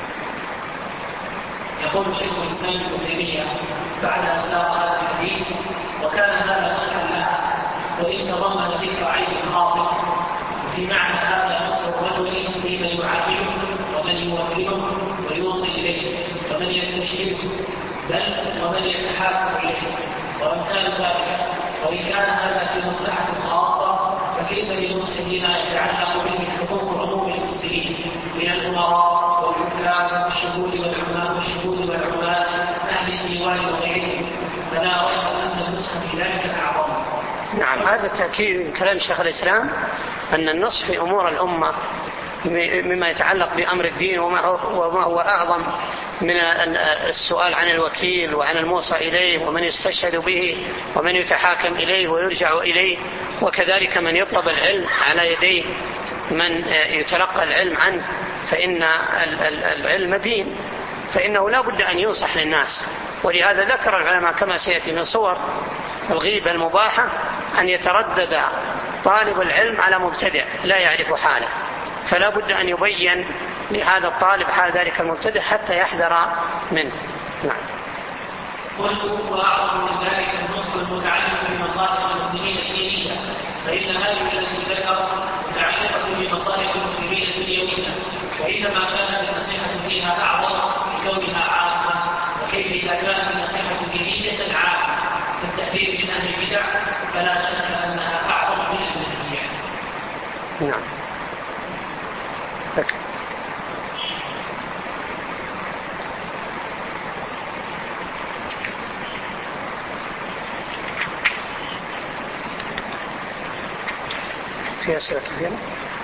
يقول شيخ الإسلام ابن تيمية بعد أن ساق هذا الحديث: وكان هذا نصحا لها وإن تضمن ذكر عيب خاطئ، وفي معنى هذا نصح الرجل فيمن يعامله ومن يوكله ويوصي إليه ومن يستشهده بل ومن يتحاكم إليه وأمثال ذلك. وإن كان هذا في مصلحة خاصة فكيف بنصح بما يتعلق به حقوق عموم المسلمين من الأمراء والحكام والشهود والعمال والشهود والعمال أهل الديوان وغيرهم؟ فلا ريب أن النصح في ذلك أعظم. نعم، هذا تأكيد كلام شيخ الإسلام أن النصح في أمور الأمة مما يتعلق بأمر الدين وما هو أعظم من السؤال عن الوكيل وعن الموصى إليه ومن يستشهد به ومن يتحاكم إليه ويرجع إليه، وكذلك من يطلب العلم على يديه من يتلقى العلم عنه، فإن العلم دين، فإنه لا بد أن ينصح للناس ولهذا ذكر العلماء كما سيأتي من صور الغيبة المباحة أن يتردد طالب العلم على مبتدع لا يعرف حاله، فلا بد أن يبين لهذا الطالب حال ذلك المبتدع حتى يحذر منه. نعم. قلت وأعظم من ذلك النصح المتعلق بمصالح المسلمين الدينية، فإن هذه التي ذكر متعلقة بمصالح المسلمين الدنيوية، وإنما كانت النصيحة فيها أعظم لكونها عامة، وكيف إذا كانت النصيحة دينية عامة كالتحذير من أهل البدع فلا شك أنها أعظم من الجميع. نعم. ذكر. في أسئلة كثيرة.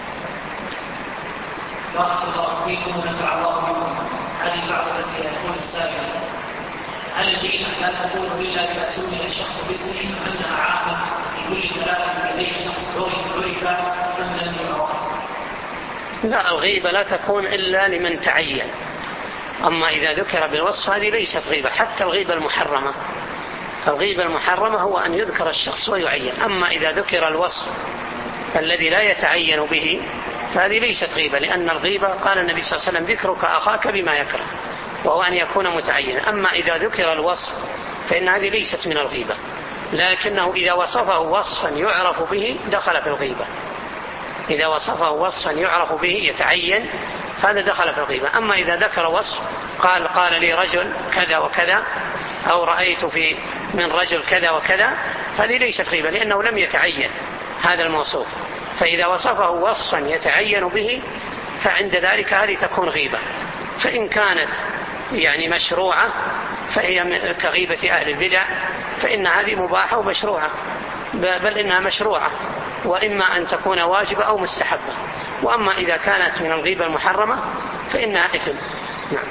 بارك الله فيكم ونفع الله بكم. هذه بعض الأسئلة. يقول السائل: هل البيئة لا تكون إلا إذا سمي الشخص باسمه أنها عامة في كل كلام لديه شخص عرف أم لم يعرف؟ لا، الغيبة لا تكون إلا لمن تعين. أما إذا ذكر بالوصف هذه ليست غيبة. حتى الغيبة المحرمة، الغيبة المحرمة هو أن يذكر الشخص ويعين. أما إذا ذكر الوصف الذي لا يتعين به فهذه ليست غيبة، لأن الغيبة قال النبي صلى الله عليه وسلم: ذكرك أخاك بما يكره، وهو أن يكون متعينا. أما إذا ذكر الوصف فإن هذه ليست من الغيبة، لكنه إذا وصفه وصفا يعرف به دخل في الغيبة. إذا وصفه وصفا يعرف به يتعين هذا دخل في الغيبة. أما إذا ذكر وصف قال قال لي رجل كذا وكذا، أو رأيت في من رجل كذا وكذا، هذه ليست غيبة لأنه لم يتعين هذا الموصوف. فإذا وصفه وصفا يتعين به فعند ذلك هذه تكون غيبة. فإن كانت يعني مشروعة فهي كغيبة أهل البدع، فإن هذه مباحة ومشروعة، بل إنها مشروعة، وإما أن تكون واجبة أو مستحبة. وأما إذا كانت من الغيبة المحرمة فإنها إثم. نعم.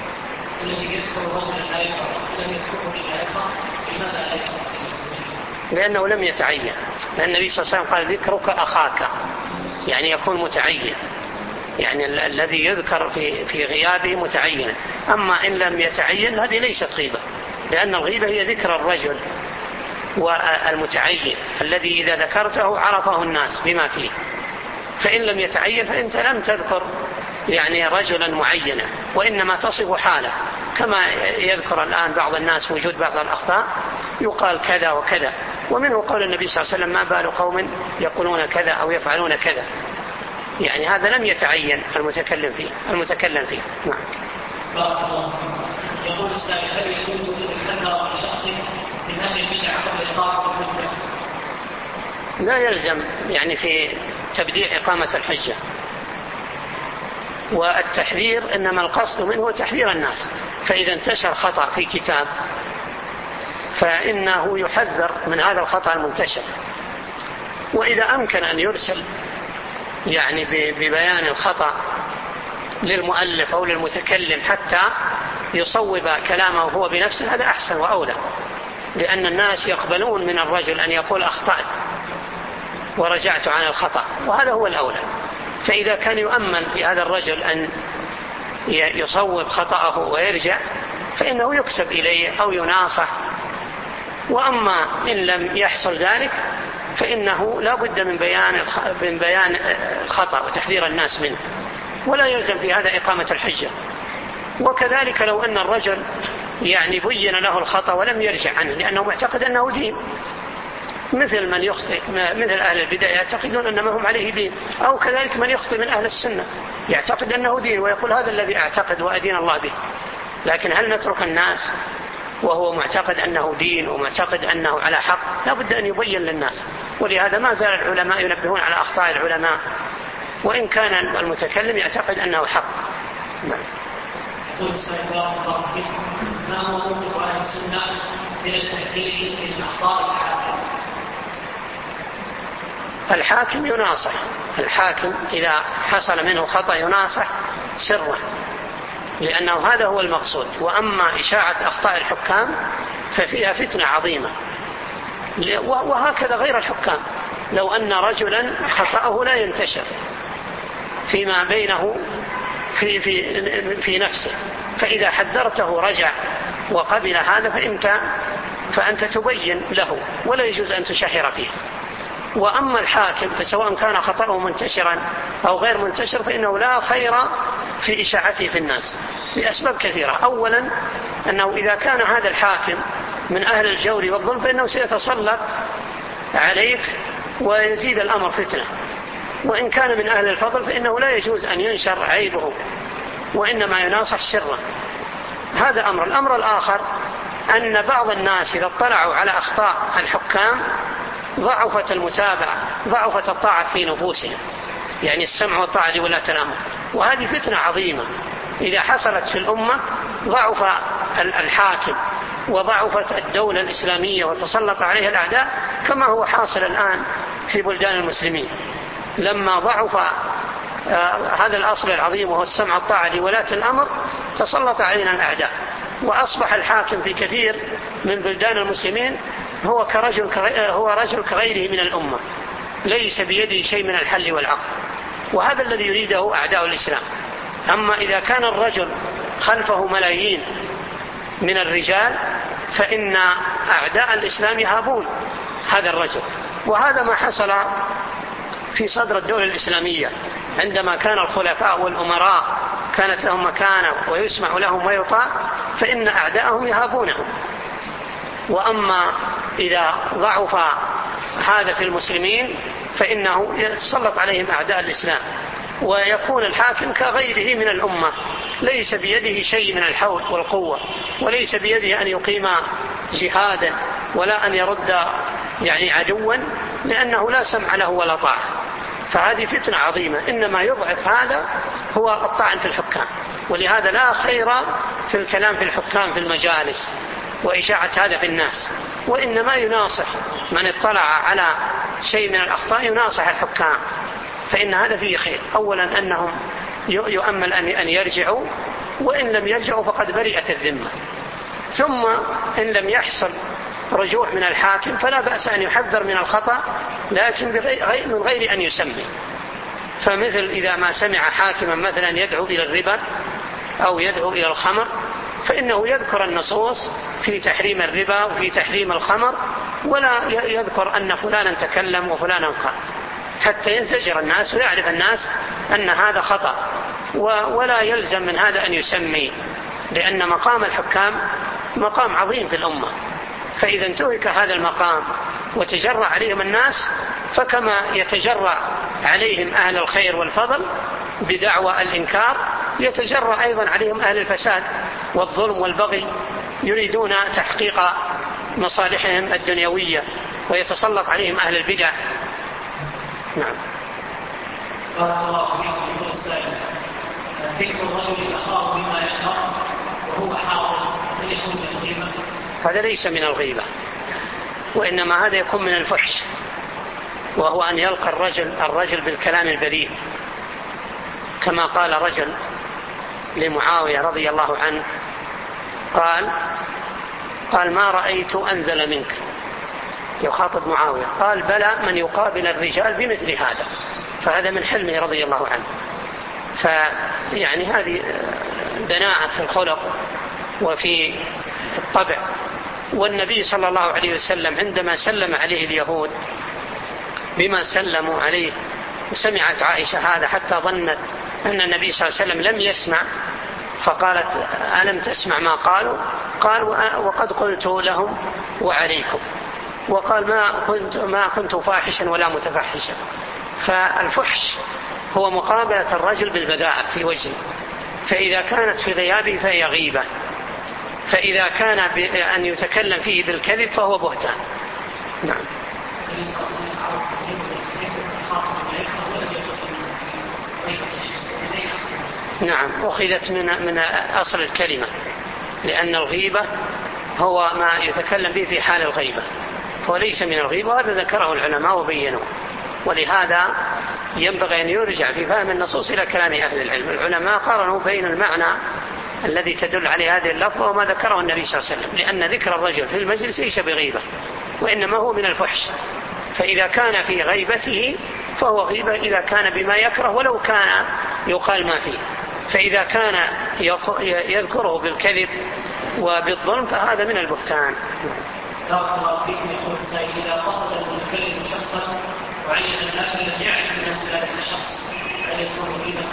لأنه لم يتعين، لأن النبي صلى الله عليه وسلم قال: ذكرك أخاك، يعني يكون متعين، يعني ال- الذي يذكر في في غيابه متعين. أما إن لم يتعين هذه ليست غيبة، لأن الغيبة هي ذكر الرجل والمتعين الذي إذا ذكرته عرفه الناس بما فيه. فإن لم يتعين فأنت لم تذكر يعني رجلا معينا، وإنما تصف حاله، كما يذكر الآن بعض الناس وجود بعض الأخطاء يقال كذا وكذا، ومنه قول النبي صلى الله عليه وسلم: ما بال قوم يقولون كذا أو يفعلون كذا. يعني هذا لم يتعين المتكلم فيه المتكلم فيه. نعم. بارك الله. يقول السائل: هل يجوز الحذر من شخص من أهل البدع قبل إقامة الحجة؟ لا يلزم يعني في تبديع إقامة الحجة، والتحذير إنما القصد منه تحذير الناس. فإذا انتشر خطأ في كتاب فإنه يحذر من هذا الخطأ المنتشر، وإذا أمكن أن يرسل يعني ببيان الخطأ للمؤلف أو للمتكلم حتى يصوب كلامه هو بنفسه هذا أحسن وأولى، لأن الناس يقبلون من الرجل أن يقول: أخطأت ورجعت عن الخطأ، وهذا هو الأولى. فإذا كان يؤمن لهذا الرجل أن يصوب خطأه ويرجع فإنه يكتب إليه أو يناصح. وأما إن لم يحصل ذلك فإنه لا بد من بيان من بيان الخطأ وتحذير الناس منه، ولا يلزم في هذا إقامة الحجة. وكذلك لو أن الرجل يعني بين له الخطأ ولم يرجع عنه لأنه معتقد أنه دين، مثل من يخطئ مثل أهل البدع يعتقدون أن ما هم عليه دين، أو كذلك من يخطئ من أهل السنة يعتقد أنه دين ويقول: هذا الذي أعتقد وأدين الله به. لكن هل نترك الناس وهو معتقد أنه دين ومعتقد أنه على حق؟ لا بد أن يبين للناس. ولهذا ما زال العلماء ينبهون على أخطاء العلماء وإن كان المتكلم يعتقد أنه حق. نعم. ما هو موقف أهل السنة من التحذير من أخطاء الحاكم؟ الحاكم يناصح، الحاكم إذا حصل منه خطأ يناصح سرا، لأنه هذا هو المقصود. وأما إشاعة أخطاء الحكام ففيها فتنة عظيمة، وهكذا غير الحكام. لو أن رجلا خطأه لا ينتشر فيما بينه في, في, في نفسه، فإذا حذرته رجع وقبل هذا فإنت, فأنت تبين له ولا يجوز أن تشهر فيه. وأما الحاكم فسواء كان خطأه منتشرا أو غير منتشر فإنه لا خير في إشاعته في الناس لأسباب كثيرة. أولا أنه إذا كان هذا الحاكم من أهل الجور والظلم فإنه سيتسلط عليك ويزيد الأمر فتنة، وإن كان من أهل الفضل فإنه لا يجوز أن ينشر عيبه وإنما يناصح سرا. هذا أمر. الأمر الآخر أن بعض الناس إذا اطلعوا على أخطاء الحكام ضعفت المتابعة، ضعفت الطاعة في نفوسهم، يعني السمع والطاعة لولاة الأمر، وهذه فتنة عظيمة إذا حصلت في الأمة. ضعف الحاكم وضعفت الدولة الإسلامية وتسلط عليها الأعداء كما هو حاصل الآن في بلدان المسلمين. لما ضعف هذا الأصل العظيم وهو السمع والطاعة لولاة الأمر تسلط علينا الأعداء، وأصبح الحاكم في كثير من بلدان المسلمين هو كرجل هو رجل كغيره من الأمة، ليس بيده شيء من الحل والعقل، وهذا الذي يريده أعداء الإسلام. أما إذا كان الرجل خلفه ملايين من الرجال فإن أعداء الإسلام يهابون هذا الرجل. وهذا ما حصل في صدر الدولة الإسلامية عندما كان الخلفاء والأمراء كانت لهم مكانة ويسمع لهم ويطاع فإن أعداءهم يهابونهم. وأما إذا ضعف هذا في المسلمين فإنه يتسلط عليهم أعداء الإسلام، ويكون الحاكم كغيره من الأمة ليس بيده شيء من الحول والقوة، وليس بيده أن يقيم جهادا ولا أن يرد يعني عدوا، لأنه لا سمع له ولا طاعة. فهذه فتنة عظيمة. إنما يضعف هذا هو الطعن في الحكام، ولهذا لا خير في الكلام في الحكام في المجالس وإشاعة هذا في الناس، وإنما يناصح من اطلع على شيء من الأخطاء يناصح الحكام، فإن هذا فيه خير. أولا أنهم يؤمل أن يرجعوا، وإن لم يرجعوا فقد برئت الذمة. ثم إن لم يحصل رجوع من الحاكم فلا بأس أن يحذر من الخطأ، لكن من غير أن يسمي. فمثل إذا ما سمع حاكما مثلا يدعو إلى الربا أو يدعو إلى الخمر فإنه يذكر النصوص في تحريم الربا وفي تحريم الخمر، ولا يذكر أن فلانا تكلم وفلانا قال، حتى ينزجر الناس ويعرف الناس أن هذا خطأ. ولا يلزم من هذا أن يسمي، لأن مقام الحكام مقام عظيم في الأمة، فإذا انتهك هذا المقام وتجرأ عليهم الناس فكما يتجرأ عليهم أهل الخير والفضل بدعوى الإنكار يتجرأ أيضا عليهم أهل الفساد والظلم والبغي، يريدون تحقيق مصالحهم الدنيوية، ويتسلط عليهم أهل البدع. نعم. بارك الله فيكم. السائل: ذكر الرجل أخاه بما يكره وهو حاضر هل يكون من الغيبة؟ هذا ليس من الغيبة، وإنما هذا يكون من الفحش، وهو أن يلقى الرجل الرجل بالكلام البذيء، كما قال رجل لمعاوية رضي الله عنه قال قال ما رأيت أنزل منك، يخاطب معاوية، قال بلى من يقابل الرجال بمثل هذا، فهذا من حلمه رضي الله عنه. فيعني هذه دناءة في الخلق وفي الطبع. والنبي صلى الله عليه وسلم عندما سلم عليه اليهود بما سلموا عليه وسمعت عائشة هذا حتى ظنت أن النبي صلى الله عليه وسلم لم يسمع، فقالت ألم تسمع ما قالوا؟ قال وقد قلت لهم وعليكم، وقال ما كنت, ما كنت فاحشا ولا متفحشا. فالفحش هو مقابلة الرجل بالبذاءة في وجهه، فإذا كانت في غيابه فهي غيبة، فإذا كان أن يتكلم فيه بالكذب فهو بهتان. نعم. نعم، أخذت من من أصل الكلمة، لأن الغيبة هو ما يتكلم به في حال الغيبة، هو ليس من الغيبة، وهذا ذكره العلماء وبينوا. ولهذا ينبغي أن يرجع في فهم النصوص إلى كلام أهل العلم. العلماء قارنوا بين المعنى الذي تدل عليه هذه اللفظة وما ذكره النبي صلى الله عليه وسلم، لأن ذكر الرجل في المجلس ليس بغيبة، وإنما هو من الفحش. فإذا كان في غيبته فهو غيبة إذا كان بما يكره ولو كان يقال ما فيه. فإذا كان يذكره بالكذب وبالظلم فهذا من البهتان. بارك الله فيكم. يقول السائل: إذا قصد المتكلم شخصا معينا لكن لم يعرف الناس ذلك الشخص هل يكون غيبة؟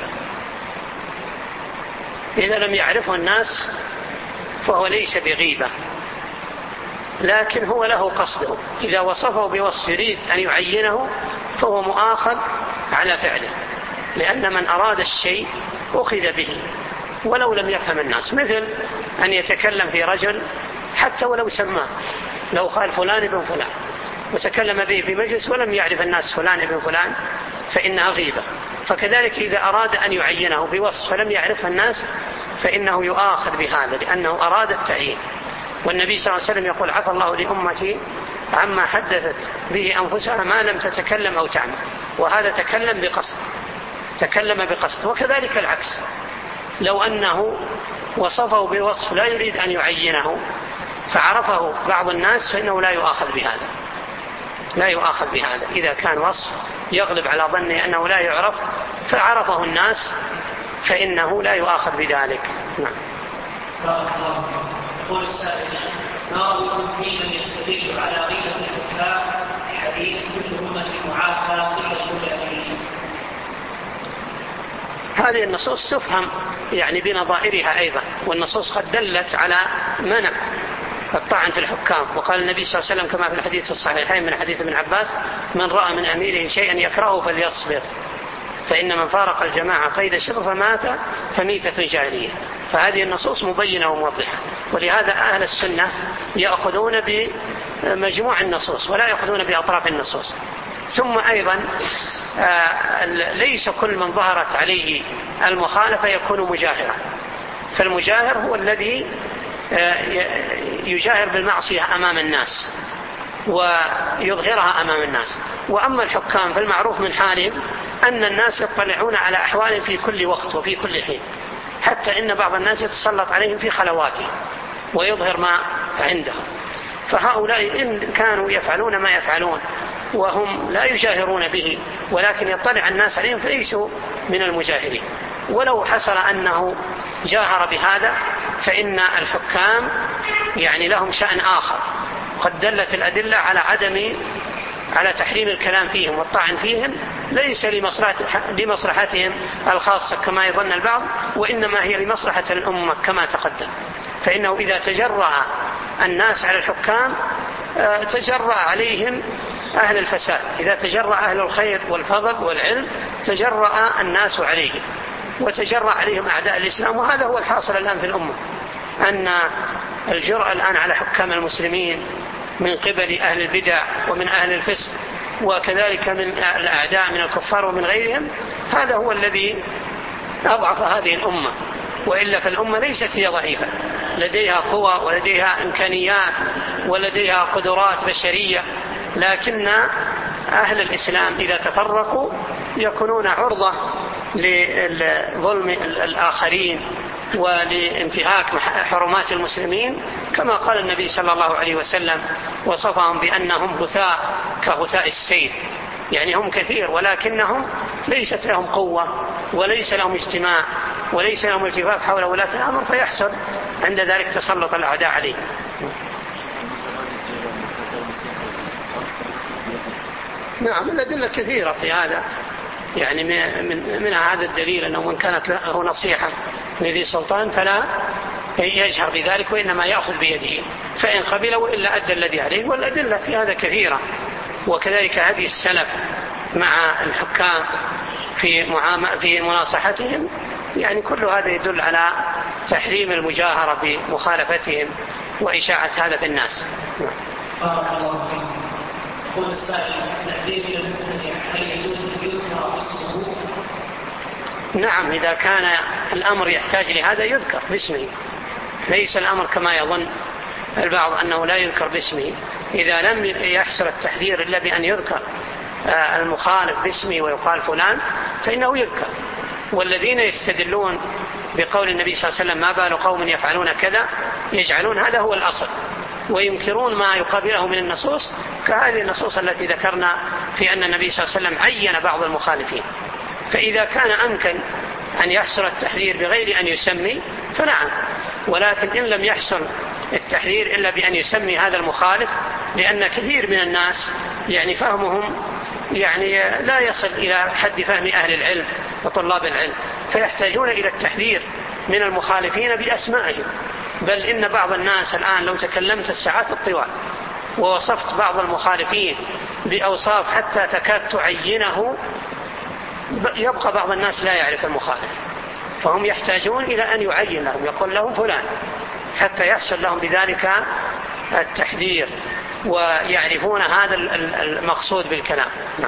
إذا لم يعرفه الناس فهو ليس بغيبة، لكن هو له قصده. إذا وصفه بوصف يريد أن يعينه فهو مؤاخذ على فعله، لأن من أراد الشيء أخذ به ولو لم يفهم الناس. مثل أن يتكلم في رجل حتى ولو سماه، لو قال فلان ابن فلان وتكلم به في مجلس ولم يعرف الناس فلان ابن فلان فإنها غيبة. فكذلك إذا أراد أن يعينه بوصف فلم يعرفه الناس فإنه يؤاخذ بهذا، لأنه أراد التعيين. والنبي صلى الله عليه وسلم يقول: عفى الله لأمتي عما حدثت به أنفسها ما لم تتكلم أو تعمل. وهذا تكلم بقصد، تكلم بقصد. وكذلك العكس، لو أنه وصفه بوصف لا يريد أن يعينه فعرفه بعض الناس فإنه لا يؤاخذ بهذا، لا يؤاخذ بهذا. إذا كان وصف يغلب على ظنه أنه لا يعرف فعرفه الناس فإنه لا يؤاخذ بذلك. نعم. يقول السائل: ما رأيكم في من يستدل على غيبة الحكام حديث كل أمة معافى إلا المجاهرين؟ هذه النصوص تفهم يعني بنظائرها أيضا، والنصوص قد دلت على منع الطعن في الحكام. وقال النبي صلى الله عليه وسلم كما في الحديث الصحيحين من حديث ابن عباس: من رأى من أميره شيئا يكرهه فليصبر، فإن من فارق الجماعة قيد شبر فمات فميتة جاهلية. فهذه النصوص مبينة وموضحة، ولهذا أهل السنة يأخذون بمجموع النصوص ولا يأخذون بأطراف النصوص. ثم أيضا ليس كل من ظهرت عليه المخالفة يكون مجاهرا، فالمجاهر هو الذي يجاهر بالمعصية أمام الناس ويظهرها أمام الناس. وأما الحكام فالمعروف من حالهم أن الناس يطلعون على أحوالهم في كل وقت وفي كل حين، حتى إن بعض الناس يتسلط عليهم في خلواته ويظهر ما عندهم. فهؤلاء إن كانوا يفعلون ما يفعلون وهم لا يجاهرون به ولكن يطلع الناس عليهم فليسوا من المجاهرين. ولو حصل أنه جاهر بهذا فإن الحكام يعني لهم شأن آخر، قد دلت الأدلة على عدم على تحريم الكلام فيهم والطعن فيهم، ليس لمصلحتهم الخاصة كما يظن البعض، وإنما هي لمصلحة الأمة كما تقدم. فإنه إذا تجرأ الناس على الحكام تجرأ عليهم أهل الفساد، إذا تجرأ أهل الخير والفضل والعلم تجرأ الناس عليهم وتجرأ عليهم أعداء الإسلام. وهذا هو الحاصل الآن في الأمة، أن الجرأة الآن على حكام المسلمين من قبل أهل البدع ومن أهل الفسق وكذلك من الأعداء من الكفار ومن غيرهم، هذا هو الذي أضعف هذه الأمة. وإلا فالأمة ليست هي ضعيفة، لديها قوى ولديها إمكانيات ولديها قدرات بشرية، لكن أهل الإسلام إذا تفرقوا يكونون عرضة لظلم الآخرين ولانتهاك حرمات المسلمين، كما قال النبي صلى الله عليه وسلم وصفهم بأنهم غثاء كغثاء السيل، يعني هم كثير ولكنهم ليست لهم قوة وليس لهم اجتماع وليس لهم التفاف حول ولاة الأمر، فيحصل عند ذلك تسلط الأعداء عليه. نعم الأدلة كثيرة في هذا، يعني من منها هذا الدليل أنه من كانت له نصيحة من ذي سلطان فلا يجهر بذلك وإنما يأخذ بيده، فإن قبل وإلا أدى الذي عليه. والأدلة في هذا كثيرة، وكذلك هذه السلف مع الحكام في في مناصحتهم، يعني كل هذا يدل على تحريم المجاهرة بمخالفتهم وإشاعة هذا في الناس. بارك الله فيكم. يقول السائل: تحذير المبتدع هل يجوز أن يذكر اسمه؟ نعم، إذا كان الأمر يحتاج لهذا يذكر باسمه، ليس الأمر كما يظن البعض أنه لا يذكر باسمه. إذا لم يحصل التحذير إلا بأن يذكر المخالف باسمه ويقال فلان فإنه يذكر. والذين يستدلون بقول النبي صلى الله عليه وسلم ما بال قوم يفعلون كذا يجعلون هذا هو الأصل وينكرون ما يقابله من النصوص، كهذه النصوص التي ذكرنا في أن النبي صلى الله عليه وسلم عين بعض المخالفين. فإذا كان أمكن أن يحصل التحذير بغير أن يسمي فنعم، ولكن إن لم يحصل التحذير إلا بأن يسمي هذا المخالف، لأن كثير من الناس يعني فهمهم يعني لا يصل إلى حد فهم أهل العلم وطلاب العلم، فيحتاجون إلى التحذير من المخالفين بأسمائهم. بل إن بعض الناس الآن لو تكلمت الساعات الطوال ووصفت بعض المخالفين بأوصاف حتى تكاد تعينه، يبقى بعض الناس لا يعرف المخالف، فهم يحتاجون إلى أن يعين لهم، يقول لهم فلان، حتى يحصل لهم بذلك التحذير ويعرفون هذا المقصود بالكلام. نعم.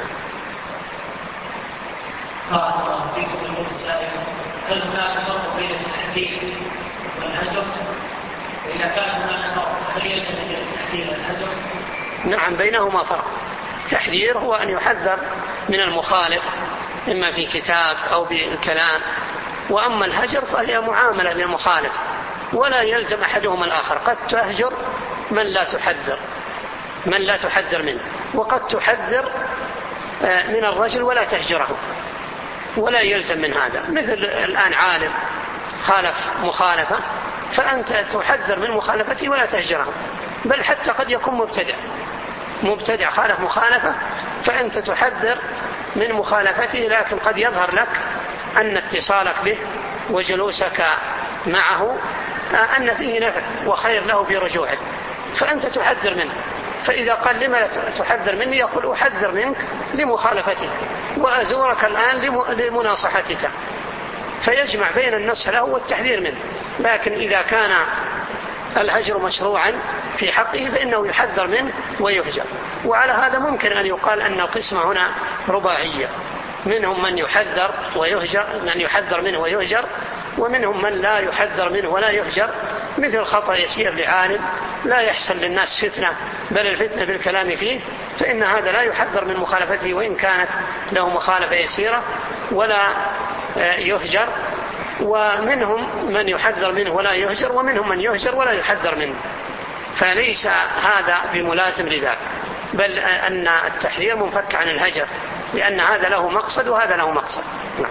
قال الله فيكم الأمور السائلة: هل هناك فرق بين التحذير والهجر؟ وإذا كان هناك فرق هل يجب التحذير والهجر؟ نعم، بينهما فرق. التحذير هو أن يحذر من المخالف إما في كتاب أو بالكلام، وأما الهجر فهي معاملة للمخالف ولا يلزم أحدهما الآخر. قد تهجر من لا تحذر من لا تحذر منه، وقد تحذر من الرجل ولا تهجره، ولا يلزم من هذا. مثل الآن عالم خالف مخالفة فأنت تحذر من مخالفته ولا تهجره، بل حتى قد يكون مبتدع مبتدع خالف مخالفة فأنت تحذر من مخالفته، لكن قد يظهر لك أن اتصالك به وجلوسك معه أن فيه نفع وخير له في رجوعه، فأنت تحذر منه. فإذا قال لما تحذر مني؟ يقول أحذر منك لمخالفتك وأزورك الآن لمناصحتك، فيجمع بين النصح له والتحذير منه. لكن إذا كان الهجر مشروعا في حقه فإنه يحذر منه ويهجر. وعلى هذا ممكن أن يقال أن القسمة هنا رباعية، منهم من يحذر ويهجر من يحذر منه ويهجر، ومنهم من لا يحذر منه ولا يهجر. مثل خطأ يسير لعالم لا يحصل للناس فتنة بل الفتنة بالكلام فيه، فإن هذا لا يحذر من مخالفته وإن كانت له مخالفة يسيرة ولا يهجر. ومنهم من يحذر منه ولا يهجر، ومنهم من يهجر ولا يحذر منه، فليس هذا بملازم لذلك، بل أن التحذير منفك عن الهجر، لأن هذا له مقصد وهذا له مقصد. نعم.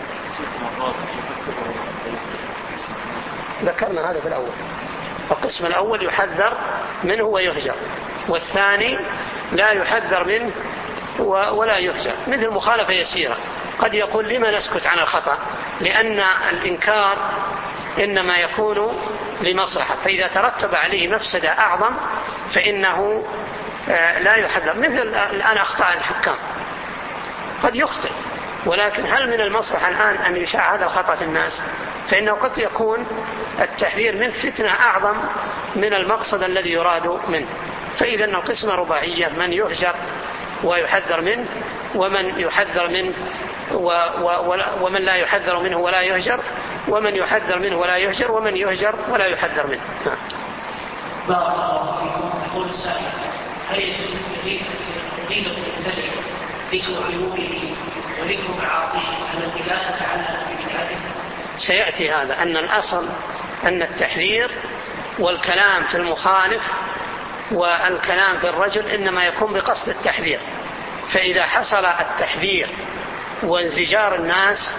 ذكرنا هذا في الأول. القسم الأول يحذر منه ويهجر، والثاني لا يحذر منه ولا يهجر. مثل مخالفة يسيرة قد يقول لما نسكت عن الخطأ؟ لأن الإنكار إنما يكون لمصلحة، فإذا ترتب عليه مفسدة أعظم فإنه لا يحذر. مثل الآن أخطاء الحكام، قد يخطئ، ولكن هل من المصلحة الآن أن يشاع هذا الخطأ في الناس؟ فإنه قد يكون التحذير من فتنة أعظم من المقصد الذي يراد منه. فإذا القسمة رباعية: من يهجر ويحذر منه، ومن يحذر منه و و ومن لا يحذر منه ولا يهجر، ومن يحذر منه ولا يهجر، ومن يهجر ولا يحذر منه. بارك الله فيكم. يقول السائل: هل يجوز تقديم المبتدع ذكر عيوبه وذكر معاصيه التي لا تتعلق ببدعته؟ سيأتي هذا، أن الأصل أن التحذير والكلام في المخالف والكلام في الرجل إنما يكون بقصد التحذير. فإذا حصل التحذير وانزجار الناس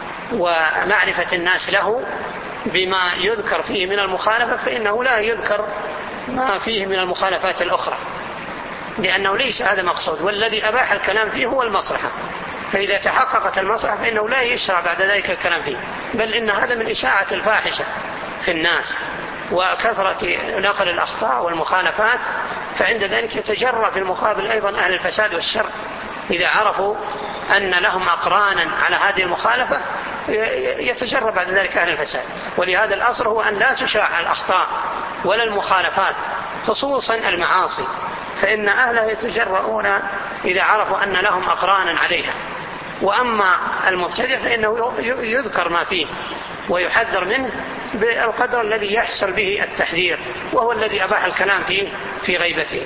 ومعرفة الناس له بما يذكر فيه من المخالفة فإنه لا يذكر ما فيه من المخالفات الأخرى، لأنه ليس هذا مقصود، والذي أباح الكلام فيه هو المصلحة. فإذا تحققت المصلحة فإنه لا يشرع بعد ذلك الكلام فيه، بل إن هذا من إشاعة الفاحشة في الناس وكثرة نقل الأخطاء والمخالفات، فعند ذلك يتجرى في المقابل أيضا أهل الفساد والشر إذا عرفوا أن لهم أقرانا على هذه المخالفة يتجرى بعد ذلك أهل الفساد. ولهذا الأصل هو أن لا تشاع الأخطاء ولا المخالفات، خصوصا المعاصي، فإن أهلها يتجرؤون إذا عرفوا أن لهم أقرانا عليها. وأما المبتدع فإنه يذكر ما فيه ويحذر منه بالقدر الذي يحصل به التحذير، وهو الذي أباح الكلام فيه في غيبته.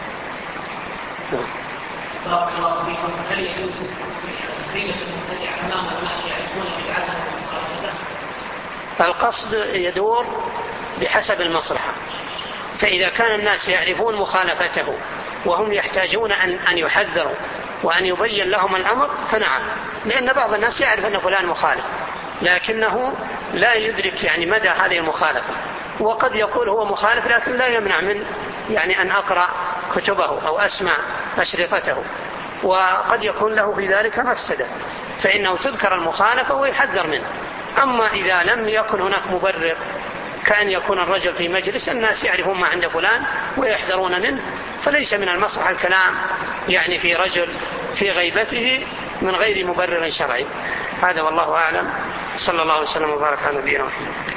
بارك الله فيكم. هل يجوز تقديم المبتدع أمام الناس يعرفون بدعته ومخالفته؟ القصد يدور بحسب المصلحة، فإذا كان الناس يعرفون مخالفته وهم يحتاجون أن أن يحذروا وأن يبين لهم الأمر فنعم، لأن بعض الناس يعرف أن فلان مخالف لكنه لا يدرك يعني مدى هذه المخالفة، وقد يقول هو مخالف لكن لا يمنع من يعني أن أقرأ كتبه أو أسمع أشرطته، وقد يكون له في ذلك مفسدة، فإنه تذكر المخالفة ويحذر منه. أما إذا لم يكن هناك مبرر كأن يكون الرجل في مجلس الناس يعرفون ما عند فلان ويحذرون منه، فليس من المصلحة الكلام يعني في رجل في غيبته من غير مبرر شرعي. هذا والله أعلم. صلى الله عليه وسلم وبارك على نبينا محمد.